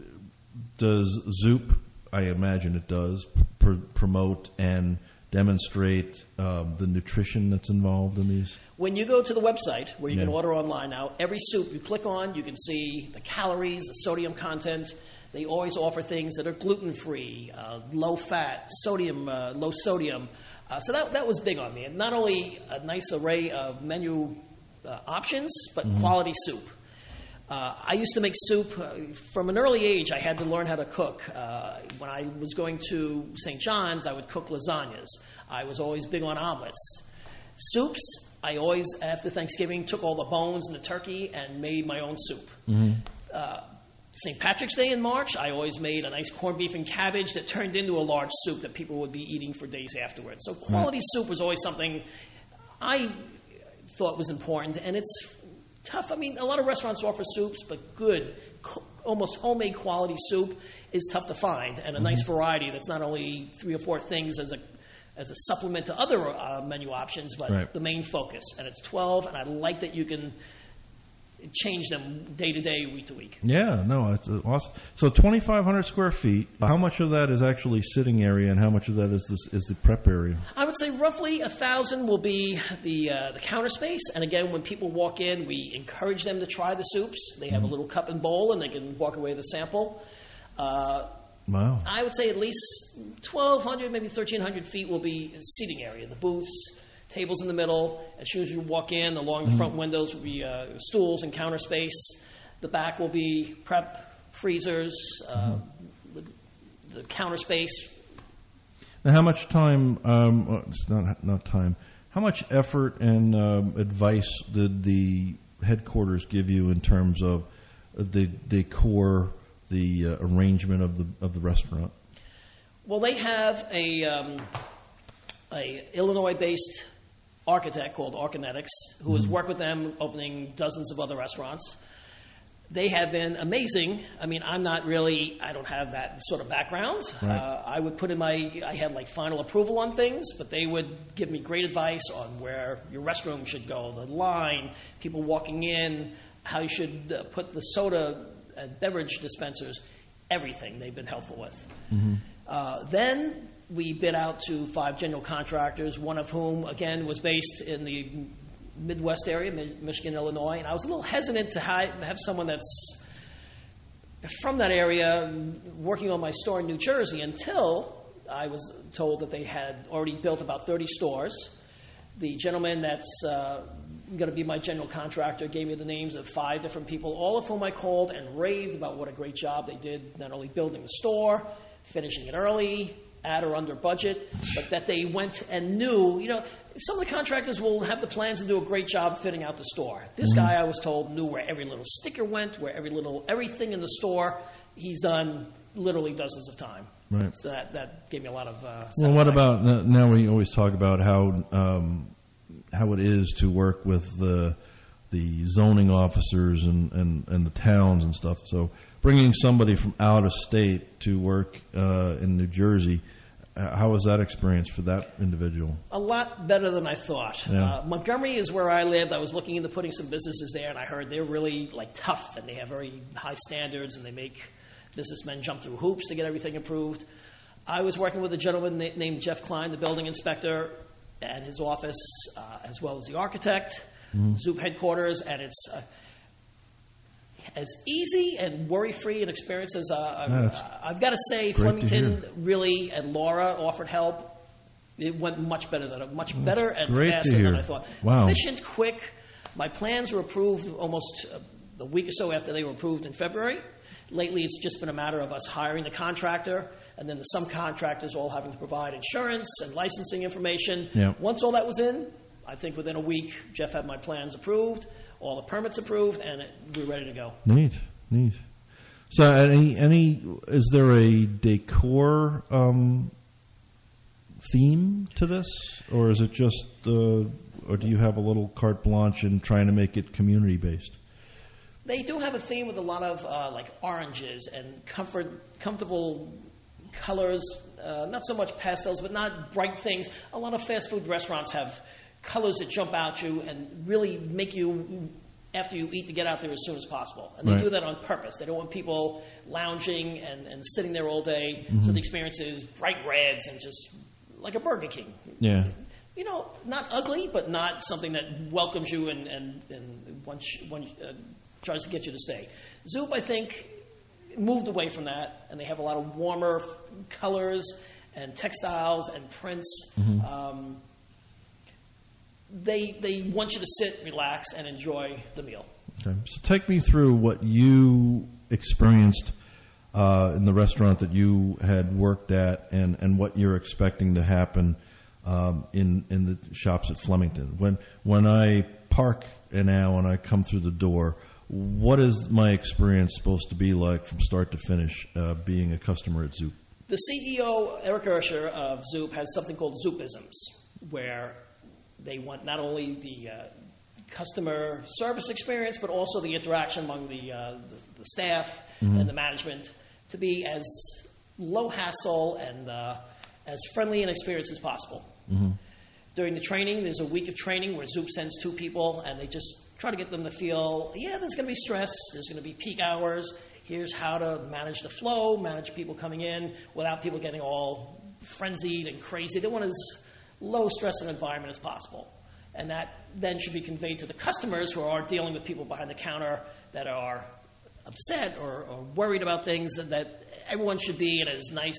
does Zoop, I imagine it does, pr- promote and demonstrate um, the nutrition that's involved in these? When you go to the website, where you Yeah. can order online now, every soup you click on, you can see the calories, the sodium content. They always offer things that are gluten-free, uh, low-fat, sodium, uh, low sodium. Uh, so that that was big on me. And not only a nice array of menu uh, options, but quality soup. Uh, I used to make soup uh, from an early age. I had to learn how to cook. Uh, when I was going to Saint John's, I would cook lasagnas. I was always big on omelets. Soups, I always, after Thanksgiving, took all the bones and the turkey and made my own soup. Uh, Saint Patrick's Day in March, I always made a nice corned beef and cabbage that turned into a large soup that people would be eating for days afterwards. So quality soup was always something I thought was important, and it's tough. I mean, a lot of restaurants offer soups, but good, co- almost homemade quality soup is tough to find, and a nice variety that's not only three or four things as a as a supplement to other uh, menu options, but Right. the main focus. And it's twelve, and I like that you can change them day to day, week to week. Yeah, no, it's uh, awesome. So twenty-five hundred square feet. How much of that is actually sitting area, and how much of that is this, is the prep area? I would say roughly a thousand will be the uh, the counter space. And again, when people walk in, we encourage them to try the soups. They have a little cup and bowl, and they can walk away with a sample. Uh, Wow. I would say at least twelve hundred, maybe thirteen hundred feet will be seating area. The booths, tables in the middle. As soon as you walk in, along the front windows will be uh, stools and counter space. The back will be prep, freezers, uh, the, the counter space. Now, how much time? Um, well, it's not not time. How much effort and um, advice did the headquarters give you in terms of the decor, the uh, arrangement of the of the restaurant? Well, they have a um, a Illinois-based architect called Arkinetics who has worked with them opening dozens of other restaurants. They have been amazing. I mean, I'm not really, I don't have that sort of background. Right. Uh, I would put in my, I had like final approval on things, but they would give me great advice on where your restroom should go, the line, people walking in, how you should uh, put the soda and beverage dispensers, everything they've been helpful with. Uh, then we bid out to five general contractors, one of whom, again, was based in the Midwest area, Mi- Michigan, Illinois, and I was a little hesitant to hi- have someone that's from that area working on my store in New Jersey until I was told that they had already built about thirty stores. The gentleman that's uh, going to be my general contractor gave me the names of five different people, all of whom I called and raved about what a great job they did, not only building the store, finishing it early, at or under budget, but that they went and knew, you know, some of the contractors will have the plans and do a great job fitting out the store. This mm-hmm. guy, I was told, knew where every little sticker went, where every little, everything in the store, he's done literally dozens of times. Right. So that, that gave me a lot of uh, Well, what about, now we always talk about how um, how it is to work with the the zoning officers and, and, and the towns and stuff. So bringing somebody from out of state to work uh, in New Jersey, uh, how was that experience for that individual? A lot better than I thought. Yeah. Uh, Montgomery is where I lived. I was looking into putting some businesses there, and I heard they're really like tough, and they have very high standards, and they make businessmen jump through hoops to get everything approved. I was working with a gentleman na- named Jeff Klein, the building inspector, and his office, uh, as well as the architect, mm-hmm. Zoop headquarters, and it's uh, as easy and worry-free an experience as uh, That's I've got to say, Flemington really and Laura offered help. It went much better than much That's better and great faster to hear. than I thought. Wow. Efficient, quick. My plans were approved almost a week or so after they were approved in February. Lately, it's just been a matter of us hiring the contractor, and then the subcontractors all having to provide insurance and licensing information. Yeah. Once all that was in, I think within a week, Jeff had my plans approved, all the permits approved, and it, we were ready to go. Neat, neat. So, any, any, is there a decor um, theme to this, or is it just, uh, or do you have a little carte blanche in trying to make it community based? They do have a theme with a lot of uh, like oranges and comfort, comfortable colors. Uh, not so much pastels, but not bright things. A lot of fast food restaurants have colors that jump out at you and really make you, after you eat, to get out there as soon as possible. And they Right. do that on purpose. They don't want people lounging and, and sitting there all day. Mm-hmm. So the experience is bright reds and just like a Burger King. Yeah. You know, not ugly, but not something that welcomes you and, and, and once, once, uh, tries to get you to stay. Zoop, I think, moved away from that, and they have a lot of warmer f- colors and textiles and prints. Mm-hmm. Um, they they want you to sit, relax, and enjoy the meal. Okay. So take me through what you experienced uh, in the restaurant that you had worked at, and, and what you're expecting to happen um, in in the shops at Flemington. When when I park now and I come through the door, what is my experience supposed to be like from start to finish uh, being a customer at Zoop? The C E O, Eric Urscher of Zoop, has something called Zoopisms, where they want not only the uh, customer service experience, but also the interaction among the, uh, the, the staff mm-hmm. and the management to be as low hassle and uh, as friendly an experience as possible. Mm-hmm. During the training, there's a week of training where Zoop sends two people, and they just try to get them to feel, yeah, there's going to be stress, there's going to be peak hours, here's how to manage the flow, manage people coming in without people getting all frenzied and crazy. They want as low stress an environment as possible. And that then should be conveyed to the customers who are dealing with people behind the counter that are upset or, or worried about things, and that everyone should be in as nice,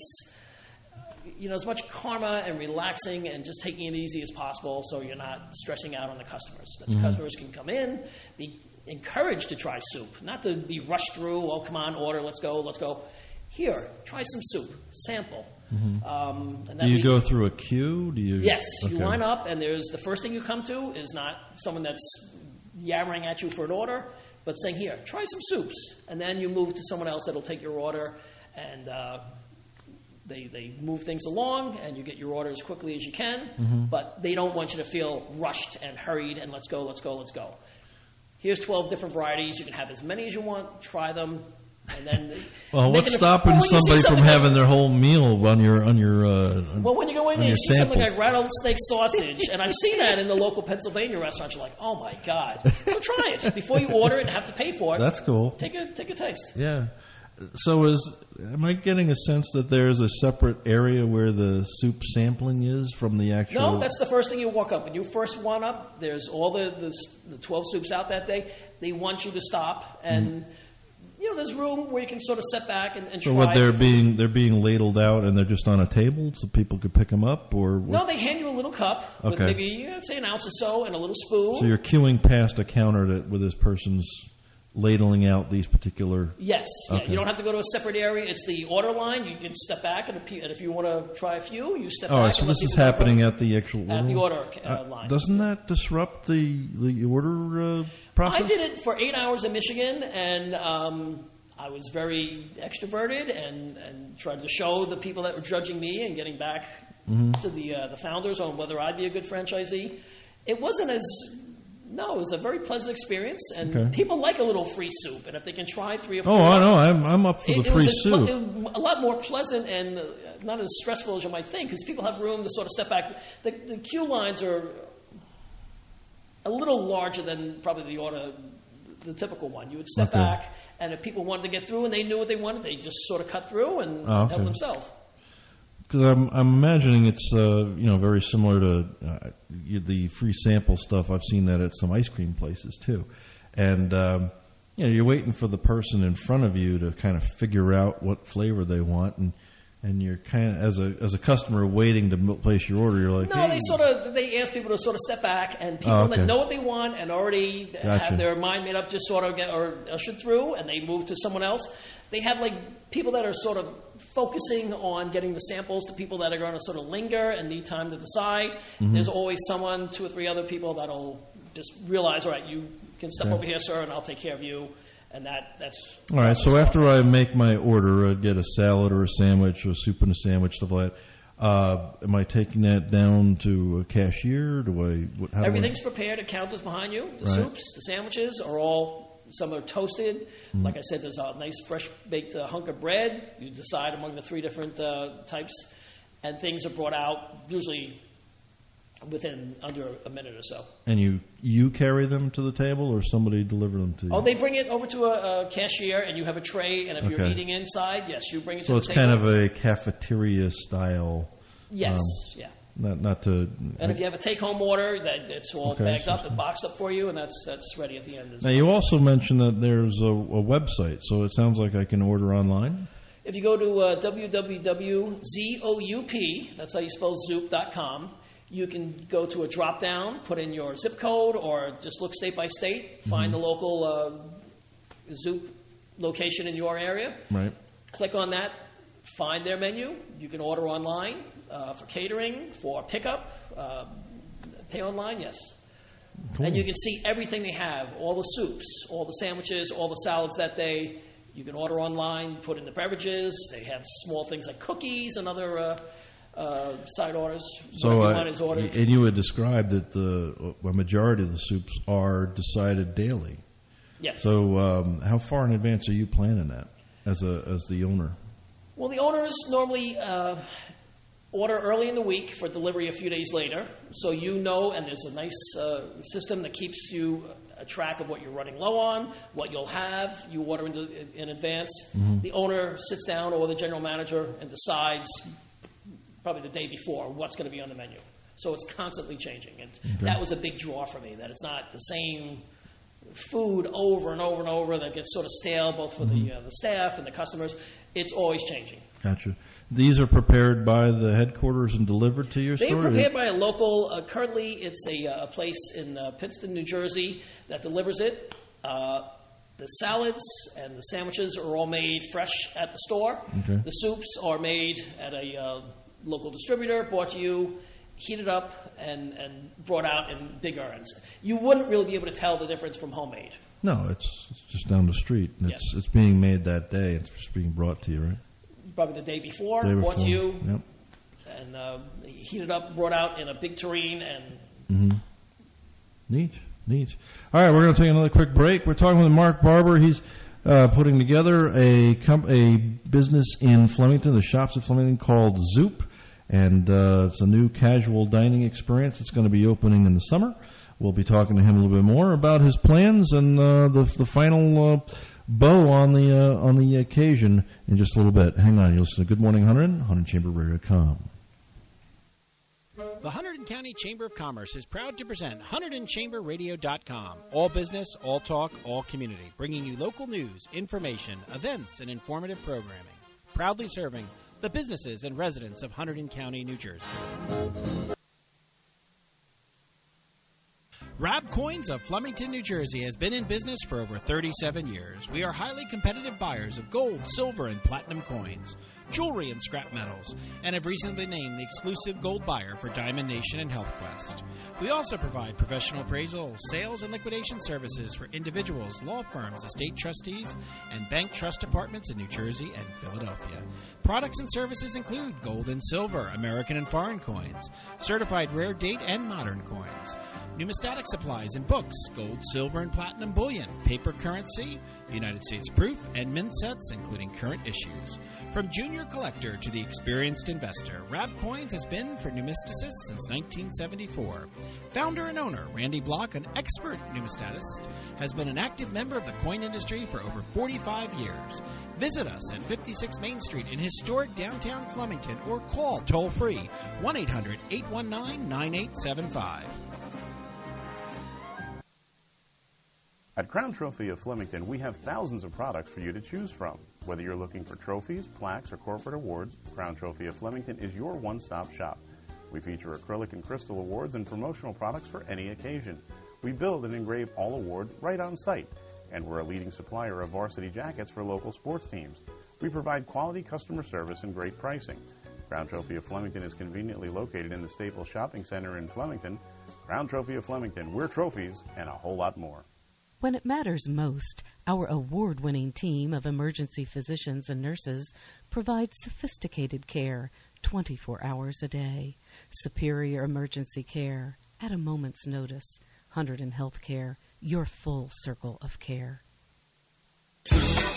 you know, as much karma and relaxing and just taking it easy as possible, so you're not stressing out on the customers. That the mm-hmm. customers can come in, be encouraged to try soup, not to be rushed through, oh, come on, order, let's go, let's go. Here, try some soup, sample. Mm-hmm. Um, and Do you we, go through a queue? Do you? Yes, okay. You line up, and there's the first thing you come to is not someone that's yammering at you for an order, but saying, here, try some soups. And then you move to someone else that'll take your order, and uh, They they move things along, and you get your order as quickly as you can, mm-hmm. but they don't want you to feel rushed and hurried and let's go, let's go, let's go. Here's twelve different varieties. You can have as many as you want. Try them. And then well, what's stopping well, somebody from having their whole meal on your on your? Uh, well, when you go in and you see samples. something like rattlesnake sausage, and I've seen that in the local Pennsylvania restaurants, you're like, oh my god! So try it before you order it and have to pay for it. That's cool. Take a take a taste. Yeah. So is am I getting a sense that there's a separate area where the soup sampling is from the actual? No, that's the first thing you walk up. When you first walk up, there's all the the, the twelve soups out that day. They want you to stop and. Mm. You know, there's room where you can sort of sit back and, and so try. So what they're being they're being ladled out and they're just on a table so people could pick them up, or what? No, they hand you a little cup with okay. maybe you know, say an ounce or so and a little spoon. So you're queuing past a counter that, with this person's ladling out these particular... Yes. Yeah. Okay. You don't have to go to a separate area. It's the order line. You can step back, and if, and if you want to try a few, you step Oh, back. so and let this is people happening go at the actual order? At the order uh, Uh, line. Doesn't that disrupt the, the order uh, process? I did it for eight hours in Michigan, and um, I was very extroverted and, and tried to show the people that were judging me and getting back mm-hmm. to the uh, the founders on whether I'd be a good franchisee. It wasn't as... No, it was a very pleasant experience, and Okay. people like a little free soup. And if they can try three or four... Oh, I know. I'm, I'm up for It, the it was free as soup. ple- it was a lot more pleasant and uh, not as stressful as you might think, because people have room to sort of step back. The, the queue lines are a little larger than probably the order, the typical one. You would step Okay. back, and if people wanted to get through and they knew what they wanted, they just sort of cut through and Oh, okay. help themselves. Because I'm, I'm imagining it's uh, you know very similar to uh, you- the free sample stuff. I've seen that at some ice cream places too, and um, you know you're waiting for the person in front of you to kind of figure out what flavor they want, and and you're kind of as a as a customer waiting to m- place your order. You're like, No, hey. they sort of they ask people to sort of step back, and people Oh, okay. that know what they want and already Gotcha. have their mind made up just sort of get or ushered through, and they move to someone else. They have like people that are sort of focusing on getting the samples to people that are going to sort of linger and need time to decide. Mm-hmm. There's always someone, two or three other people that'll just realize, all right, you can step Okay. over here, sir, and I'll take care of you. And that that's All right. So after I make my order, I get a salad or a sandwich or a soup and a sandwich, stuff like that. Uh, am I taking that down to a cashier? Do I? What, how do I- Everything's prepared at counters behind you. The Right. soups, the sandwiches are all, some are toasted. Mm-hmm. Like I said, there's a nice fresh baked uh, hunk of bread. You decide among the three different uh, types, and things are brought out usually within under a minute or so. And you you carry them to the table, or somebody deliver them to you? Oh, they bring it over to a, a cashier, and you have a tray, and if you're Okay. eating inside, yes, you bring it so to it's the table. kind of a cafeteria style. Yes, um, yeah. Not not to. And if you have a take-home order, that it's all Okay, bagged so up it's- and boxed up for you, and that's that's ready at the end. As Now well. you also mentioned that there's a, a website, so it sounds like I can order online. If you go to uh, w w w dot zoup, that's how you spell zoop dot com, you can go to a drop-down, put in your zip code, or just look state by state, find the local uh, Zoop location in your area, Right. click on that, find their menu. You can order online uh, for catering, for pickup, uh, pay online, yes. Cool. And you can see everything they have, all the soups, all the sandwiches, all the salads that day. You can order online, put in the beverages. They have small things like cookies and other uh, uh, side orders. So, Whatever you uh, want is ordered. and you would describe that the a majority of the soups are decided daily. Yes. So, um, how far in advance are you planning that as a as the owner? Well, the owners normally uh, order early in the week for delivery a few days later. So you know, and there's a nice uh, system that keeps you a track of what you're running low on, what you'll have. You order in, in advance. Mm-hmm. The owner sits down, or the general manager, and decides probably the day before what's going to be on the menu. So it's constantly changing. And Okay. that was a big draw for me, that it's not the same food over and over and over that gets sort of stale, both for Mm-hmm. the, uh, the staff and the customers. It's always changing. Gotcha. These are prepared by the headquarters and delivered to your They're store? prepared by a local. Uh, currently, it's a, uh, a place in uh, Pittston, New Jersey, that delivers it. Uh, the salads and the sandwiches are all made fresh at the store. Okay. The soups are made at a uh, local distributor, brought to you, heated up, and, and brought out in big urns. You wouldn't really be able to tell the difference from homemade. No, it's, it's just down the street. And Yes. It's it's being made that day. It's just being brought to you, right? Probably the day before, Day brought to before. you, Yep. and uh, heated up, brought out in a big tureen, and Mm-hmm. Neat, neat. All right, we're going to take another quick break. We're talking with Mark Barber. He's uh, putting together a comp- a business in Flemington, the shops at Flemington, called Zoop, and uh, it's a new casual dining experience. It's going to be opening in the summer. We'll be talking to him a little bit more about his plans and uh, the the final uh, bow on the uh, on the occasion in just a little bit. Hang on, you listen to Good Morning Hunterdon, Hunterdon Chamber Radio dot com. The Hunterdon County Chamber of Commerce is proud to present Hunterdon Chamber Radio dot com. All business, all talk, all community. Bringing you local news, information, events, and informative programming. Proudly serving the businesses and residents of Hunterdon County, New Jersey. Rab Coins of Flemington, New Jersey has been in business for over thirty-seven years. We are highly competitive buyers of gold, silver, and platinum coins, jewelry, and scrap metals, and have recently named the exclusive gold buyer for Diamond Nation and HealthQuest. We also provide professional appraisal, sales, and liquidation services for individuals, law firms, estate trustees, and bank trust departments in New Jersey and Philadelphia. Products and services include gold and silver, American and foreign coins, certified rare date and modern coins, numismatic supplies and books, gold, silver, and platinum bullion, paper currency, United States proof, and mint sets, including current issues. From junior collector to the experienced investor, Rab Coins has been for numismaticists since nineteen seventy-four. Founder and owner Randy Block, an expert numismatist, has been an active member of the coin industry for over forty-five years. Visit us at fifty-six Main Street in historic downtown Flemington or call toll-free one eight hundred, eight one nine, nine eight seven five. At Crown Trophy of Flemington, we have thousands of products for you to choose from. Whether you're looking for trophies, plaques, or corporate awards, Crown Trophy of Flemington is your one-stop shop. We feature acrylic and crystal awards and promotional products for any occasion. We build and engrave all awards right on site, and we're a leading supplier of varsity jackets for local sports teams. We provide quality customer service and great pricing. Crown Trophy of Flemington is conveniently located in the Staples Shopping Center in Flemington. Crown Trophy of Flemington, we're trophies and a whole lot more. When it matters most, our award-winning team of emergency physicians and nurses provides sophisticated care twenty-four hours a day. Superior emergency care at a moment's notice. Hunterdon Healthcare, your full circle of care. All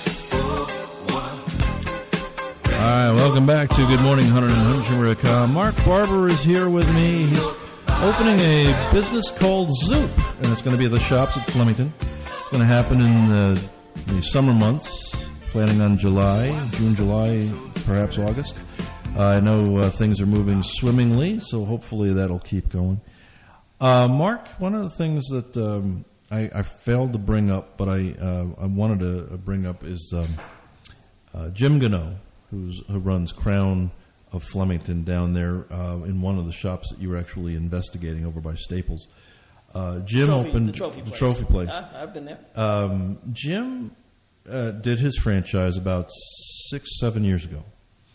right, welcome back to Good Morning Hunterdon Hunterdon. Uh, Mark Barber is here with me. He's opening a business called Zoop, and it's going to be at the shops at Flemington. It's going to happen in the, the summer months, planning on July, June, July, perhaps August. Uh, I know uh, things are moving swimmingly, so hopefully that'll keep going. Uh, Mark, one of the things that um, I, I failed to bring up, but I uh, I wanted to bring up is um, uh, Jim Gano, who's, who runs Crown of Flemington down there uh, in one of the shops that you were actually investigating over by Staples. Uh, Jim trophy, opened the trophy the place. trophy place. Uh, I've been there. Um, Jim uh, did his franchise about six, seven years ago,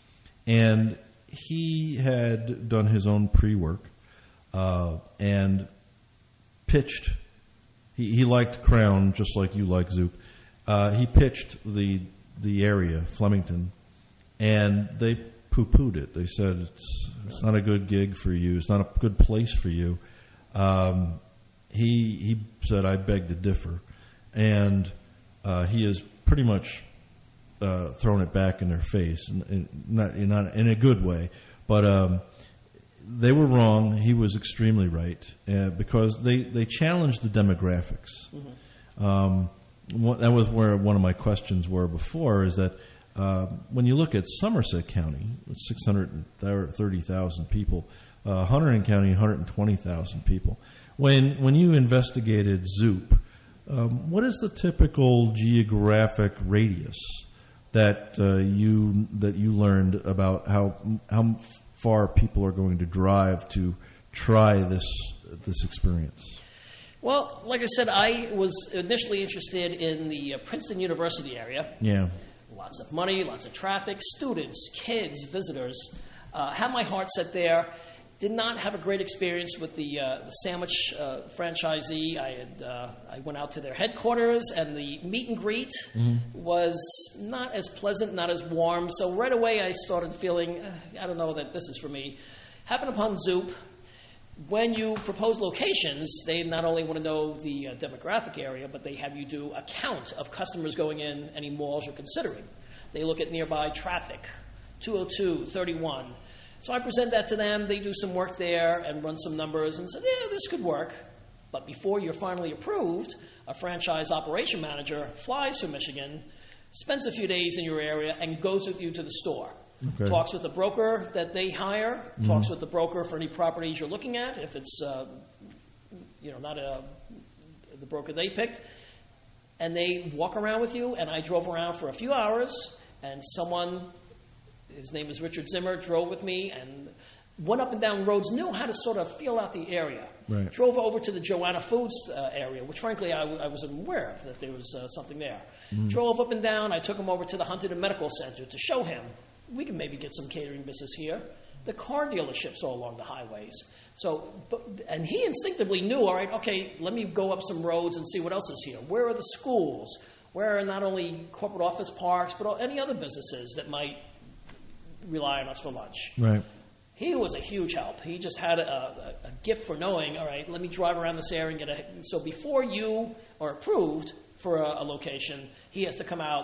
and he had done his own pre-work uh, and pitched. He, he liked Crown just like you like Zoop. Uh, he pitched the the area, Flemington, and they poo-pooed it. They said it's it's not a good gig for you. It's not a good place for you. Um, he he said, I beg to differ, and uh, he has pretty much uh, thrown it back in their face, and, and not not in a good way, but um, they were wrong. He was extremely right uh, because they, they challenged the demographics. Mm-hmm. Um, what, that was where one of my questions were before. Is that Uh, when you look at Somerset County, with six hundred thirty thousand people, uh, Hunterdon County, one hundred twenty thousand people. When when you investigated Zoop, um, what is the typical geographic radius that uh, you that you learned about how how far people are going to drive to try this this experience? Well, like I said, I was initially interested in the uh, Princeton University area. Yeah. Lots of money, lots of traffic, students, kids, visitors. Uh, had my heart set there. Did not have a great experience with the uh, the sandwich uh, franchisee. I had uh, I went out to their headquarters, and the meet and greet mm-hmm. was not as pleasant, not as warm. So right away, I started feeling, eh, I don't know that this is for me. Happened upon Zoop. When you propose locations, they not only want to know the uh, demographic area, but they have you do a count of customers going in any malls you're considering. They look at nearby traffic, two oh two, thirty-one. So I present that to them. They do some work there and run some numbers and said, yeah, this could work. But before you're finally approved, a franchise operation manager flies to Michigan, spends a few days in your area, and goes with you to the store. Okay. Talks with the broker that they hire, mm-hmm. talks with the broker for any properties you're looking at, if it's uh, you know not a, the broker they picked, and they walk around with you, and I drove around for a few hours, and someone, his name is Richard Zimmer, drove with me, and went up and down roads, knew how to sort of feel out the area. Right. Drove over to the Joanna Foods uh, area, which frankly I, w- I wasn't aware of, that there was uh, something there. Mm. Drove up and down. I took him over to the Huntington Medical Center to show him, we can maybe get some catering business here. The car dealerships all along the highways. So, but, and he instinctively knew, all right, okay, let me go up some roads and see what else is here. Where are the schools? Where are not only corporate office parks, but any other businesses that might rely on us for lunch? Right. He was a huge help. He just had a, a, a gift for knowing, all right, let me drive around this area and get a... So before you are approved for a, a location, he has to come out,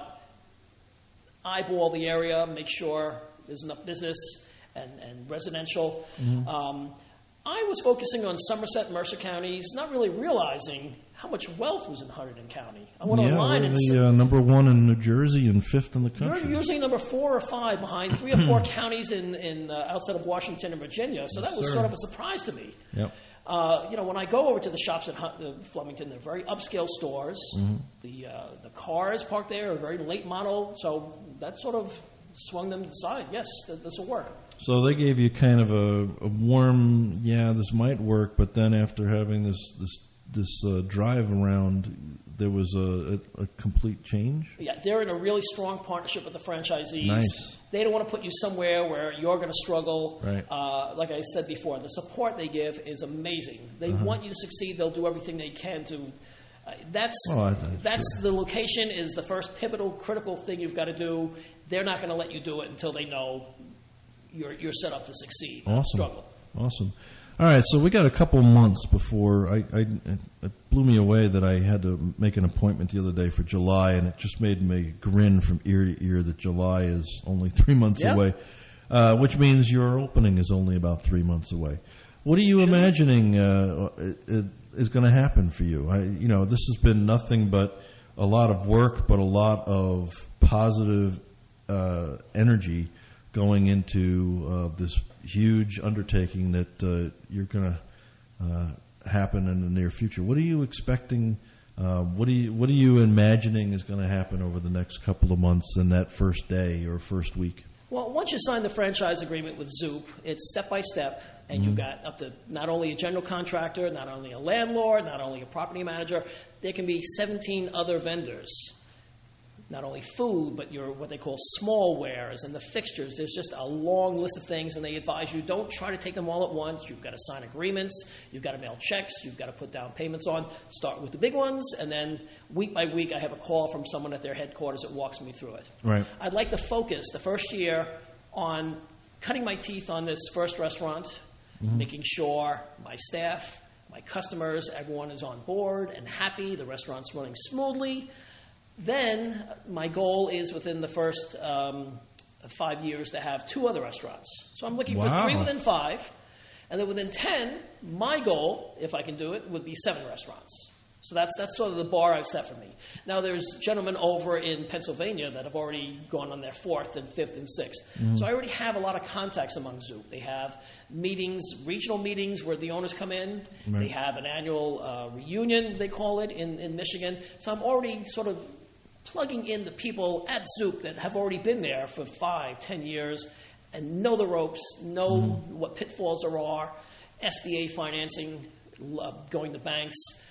eyeball the area, make sure there's enough business and, and residential. Mm-hmm. Um, I was focusing on Somerset and Mercer counties, not really realizing how much wealth was in Hunterdon County. I went yeah, online we're and the uh, number one in New Jersey and fifth in the You're country. usually number four or five behind three or four counties in, in uh, outside of Washington and Virginia. So Yes, that was sir. sort of a surprise to me. Yep. Uh, you know, when I go over to the shops at Hunt, uh, Flemington, they're very upscale stores. Mhm. The uh, the cars parked there are very late model. So that sort of swung them to the side. Yes, th- this will work. So they gave you kind of a, a warm, yeah, this might work, but then after having this this this uh, drive around, there was a, a, a complete change? Yeah, they're in a really strong partnership with the franchisees. Nice. They don't want to put you somewhere where you're going to struggle. Right. Uh, like I said before, the support they give is amazing. They Uh-huh. want you to succeed. They'll do everything they can to. Uh, that's Oh, I- I'm that's sure. the location is the first pivotal, critical thing you've got to do. They're not going to let you do it until they know you're you're set up to succeed. not Awesome. Struggle. Awesome. All right, so we got a couple months before I, I it blew me away that I had to make an appointment the other day for July, and it just made me grin from ear to ear that July is only three months Yep. away, uh, which means your opening is only about three months away. What are you imagining uh, it, it is going to happen for you? I, you know, this has been nothing but a lot of work, but a lot of positive uh, energy going into uh, this huge undertaking that uh, you're going to uh, happen in the near future. What are you expecting? Uh, what are you What are you imagining is going to happen over the next couple of months in that first day or first week? Well, once you sign the franchise agreement with Zoop, it's step by step, and you've got up to not only a general contractor, not only a landlord, not only a property manager. There can be seventeen other vendors. Not only food, but your what they call small wares and the fixtures. There's just a long list of things, and they advise you don't try to take them all at once. You've got to sign agreements. You've got to mail checks. You've got to put down payments on. Start with the big ones, and then week by week, I have a call from someone at their headquarters that walks me through it. Right. I'd like to focus the first year on cutting my teeth on this first restaurant, making sure my staff, my customers, everyone is on board and happy. The restaurant's running smoothly. Then my goal is within the first um, five years to have two other restaurants. So I'm looking Wow. for three within five. And then within ten, my goal, if I can do it, would be seven restaurants. So that's that's sort of the bar I've set for me. Now there's gentlemen over in Pennsylvania that have already gone on their fourth and fifth and sixth. So I already have a lot of contacts among Zoop. They have meetings, regional meetings where the owners come in. Right. They have an annual uh, reunion, they call it, in, in Michigan. So I'm already sort of plugging in the people at Zoop that have already been there for five, ten years and know the ropes, know what pitfalls there are, S B A financing, uh, going to banks.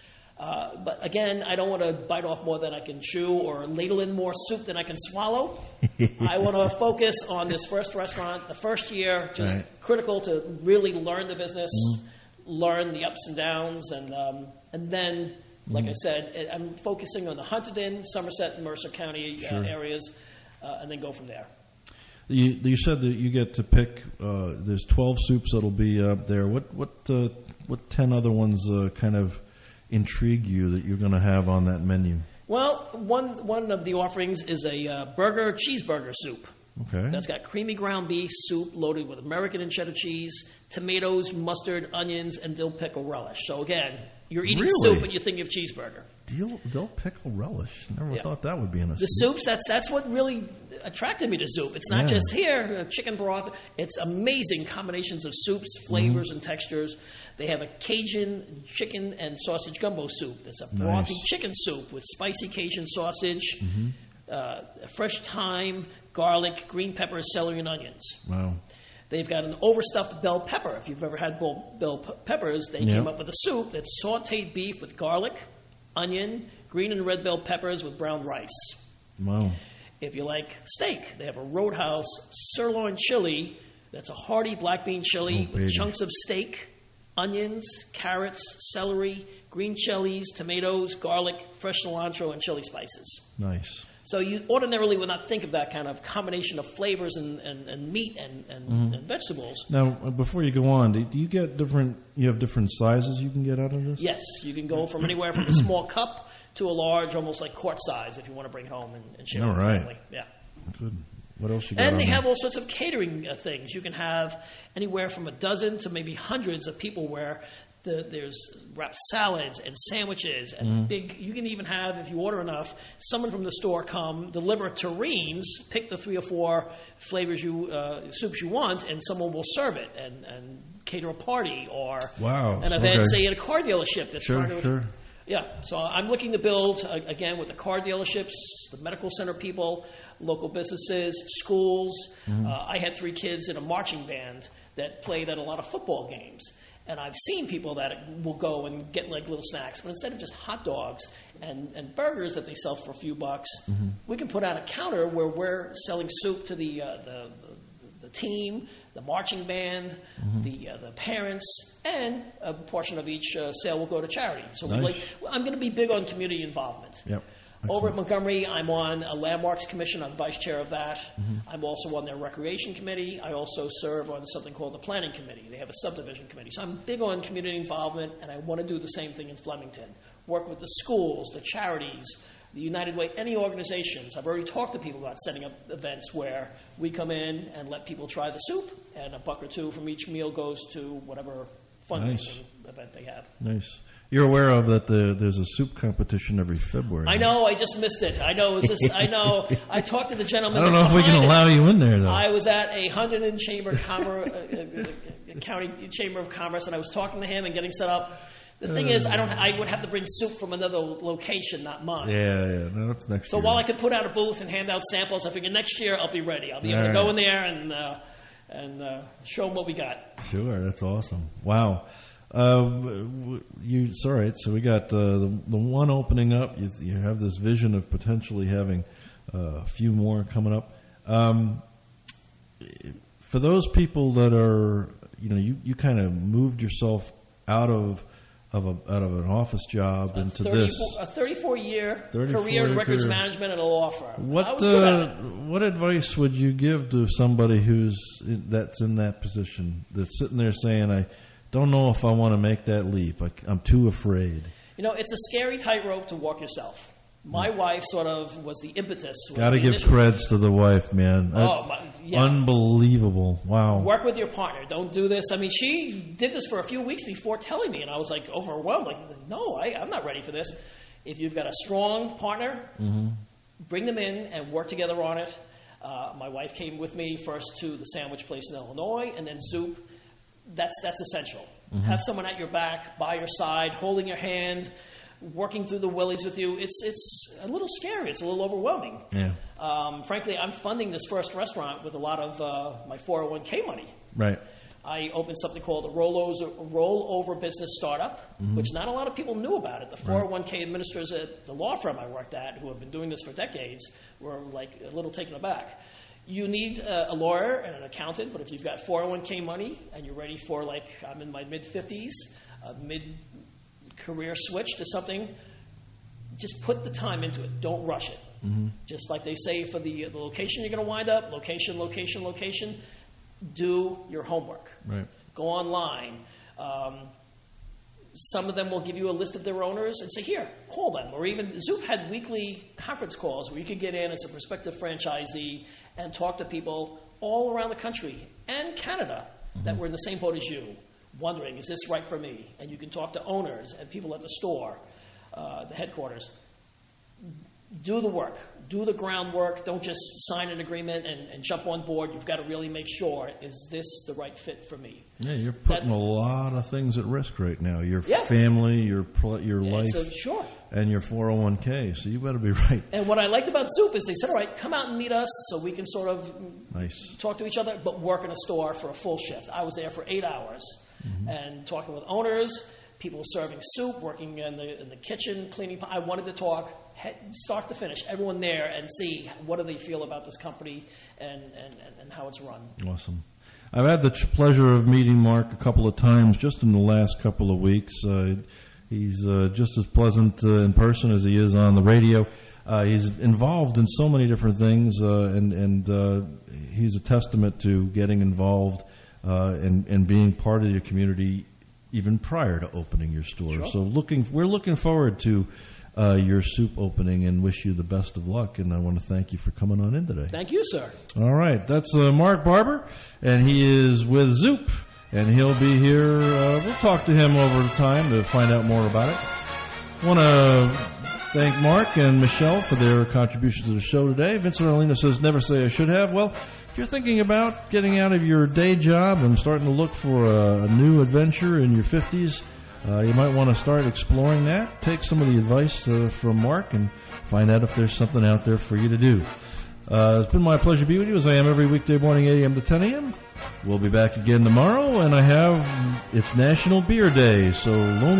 Uh, but again, I don't want to bite off more than I can chew or ladle in more soup than I can swallow. I want to focus on this first restaurant, the first year, just Right. critical to really learn the business, learn the ups and downs, and um, and then, like I said, I'm focusing on the Hunterdon, Somerset, and Mercer County uh, Sure. areas, uh, and then go from there. You, you said that you get to pick. Uh, there's twelve soups that'll be up there. What what uh, what ten other ones uh, kind of intrigue you that you're going to have on that menu? Well, one one of the offerings is a uh, burger cheeseburger soup. Okay. That's got creamy ground beef soup loaded with American and cheddar cheese, tomatoes, mustard, onions, and dill pickle relish. So again, you're eating Really? soup, but you're thinking of cheeseburger. Dill, dill pickle relish. Never Yeah. thought that would be in a The soup. soups, that's that's what really attracted me to Zoop. It's not Yeah. just here, uh, chicken broth. It's amazing combinations of soups, flavors, and textures. They have a Cajun chicken and sausage gumbo soup. It's a brothy Nice. chicken soup with spicy Cajun sausage, uh, fresh thyme, garlic, green peppers, celery, and onions. Wow. They've got an overstuffed bell pepper. If you've ever had bell, bell pe- peppers, they Yep. came up with a soup that's sauteed beef with garlic, onion, green and red bell peppers with brown rice. Wow. If you like steak, they have a Roadhouse sirloin chili that's a hearty black bean chili Oh, with baby. chunks of steak, onions, carrots, celery, green chilies, tomatoes, garlic, fresh cilantro, and chili spices. Nice. So you ordinarily would not think of that kind of combination of flavors and, and, and meat and, and, Mhm. and vegetables. Now, uh, before you go on, do do you get different? You have different sizes you can get out of this. Yes, you can go from anywhere from a small cup to a large, almost like quart size, if you want to bring it home and, and share it All with the right. family. Yeah. Good. What else you got? And on they there? have all sorts of catering uh, things. You can have anywhere from a dozen to maybe hundreds of people where the, there's wrapped salads and sandwiches and Mhm. big. You can even have, if you order enough, someone from the store come deliver terrines, pick the three or four flavors you uh, soups you want, and someone will serve it and, and cater a party or Wow. an event, Okay. say at a car dealership. That's Sure, trying to, sure. Yeah, so I'm looking to build, uh, again, with the car dealerships, the medical center people, local businesses, schools. Mhm. Uh, I had three kids in a marching band that played at a lot of football games. And I've seen people that will go and get like little snacks, but instead of just hot dogs and, and burgers that they sell for a few bucks, Mhm. we can put out a counter where we're selling soup to the uh, the, the, the team, the marching band, Mhm. the uh, the parents, and a portion of each uh, sale will go to charity. So we Nice. like, well, I'm going to be big on community involvement. Yep. Over at Montgomery, I'm on a Landmarks Commission. I'm vice chair of that. Mhm. I'm also on their Recreation Committee. I also serve on something called the Planning Committee. They have a subdivision committee. So I'm big on community involvement, and I want to do the same thing in Flemington. Work with the schools, the charities, the United Way, any organizations. I've already talked to people about setting up events where we come in and let people try the soup, and a buck or two from each meal goes to whatever fundraising event they have. Nice. You're aware of that the, there's a soup competition every February. I know, I just missed it. I know, it was just, I know. I talked to the gentleman. I don't that's know if we can behind it. allow you in there, though. I was at a Hunterdon Chamber Commerce, uh, uh, County Chamber of Commerce, and I was talking to him and getting set up. The thing is, I don't. I would have to bring soup from another location, not mine. Yeah, yeah. No, that's next So year. while I could put out a booth and hand out samples, I figured next year I'll be ready. I'll be able All to go right. in there and uh, and uh, show them what we got. Sure, that's awesome. Wow. Uh, w- you, sorry, so we got uh, the the one opening up. You, you have this vision of potentially having uh, a few more coming up. Um, for those people that are, you know, you, you kind of moved yourself out of of a, out of an office job into this. A thirty-four year thirty-four career in year records career. management at a law firm. I What was good at uh, it. what advice would you give to somebody who's in, that's in that position, that's sitting there saying, "I don't know if I want to make that leap. I, I'm too afraid." You know, it's a scary tightrope to walk yourself. My wife sort of was the impetus. was Got to the give initial- creds to the wife, man. Oh, Uh, my, yeah. Unbelievable! Wow. Work with your partner. Don't do this. I mean, she did this for a few weeks before telling me, and I was like overwhelmed. Like, no, I, I'm not ready for this. If you've got a strong partner, Mm-hmm. bring them in and work together on it. Uh, my wife came with me first to the sandwich place in Illinois, and then Zoop. That's that's essential. Mhm. Have someone at your back, by your side, holding your hand, working through the willies with you. It's it's a little scary. It's a little overwhelming. Yeah. Um, frankly, I'm funding this first restaurant with a lot of uh, my four oh one k money. Right. I opened something called a rollover, rollover business startup, Mhm. which not a lot of people knew about it. The four oh one k administrators at the law firm I worked at, who have been doing this for decades, were like a little taken aback. You need a, a lawyer and an accountant, but if you've got four oh one k money and you're ready for, like, I'm in my mid-fifties, a mid-career switch to something, just put the time into it. Don't rush it. Mhm. Just like they say for the, the location you're going to wind up, location, location, location, do your homework. Right. Go online. Um, some of them will give you a list of their owners and say, here, call them. Or even Zoop had weekly conference calls where you could get in as a prospective franchisee and talk to people all around the country and Canada that were in the same boat as you, wondering, is this right for me? And you can talk to owners and people at the store, uh, the headquarters. do the work. Do the groundwork. Don't just sign an agreement and, and jump on board. You've got to really make sure, is this the right fit for me? Yeah, you're putting that, a lot of things at risk right now. Your yeah. family, your pl- your yeah, life, so, sure. and your four oh one k. So you better be right. And what I liked about Zoop is they said, all right, come out and meet us so we can sort of nice. talk to each other, but work in a store for a full shift. I was there for eight hours mm-hmm. and talking with owners, people serving soup, working in the, in the kitchen, cleaning. I wanted to talk start to finish, everyone there, and see what do they feel about this company and, and, and how it's run. Awesome. I've had the pleasure of meeting Mark a couple of times just in the last couple of weeks. Uh, he's uh, just as pleasant uh, in person as he is on the radio. Uh, he's involved in so many different things, uh, and, and uh, he's a testament to getting involved uh, and, and being part of your community even prior to opening your store. Sure. So looking, we're looking forward to Uh, your soup opening and wish you the best of luck. And I want to thank you for coming on in today. Thank you, sir. All right. That's uh, Mark Barber, and he is with Zoop, and he'll be here. Uh, we'll talk to him over the time to find out more about it. I want to thank Mark and Michelle for their contributions to the show today. Vincent Arlena says, never say I should have. Well, if you're thinking about getting out of your day job and starting to look for a, a new adventure in your fifties, Uh, you might want to start exploring that. Take some of the advice uh, from Mark and find out if there's something out there for you to do. Uh, it's been my pleasure to be with you, as I am every weekday morning, eight a.m. to ten a.m. We'll be back again tomorrow, and I have, it's National Beer Day, so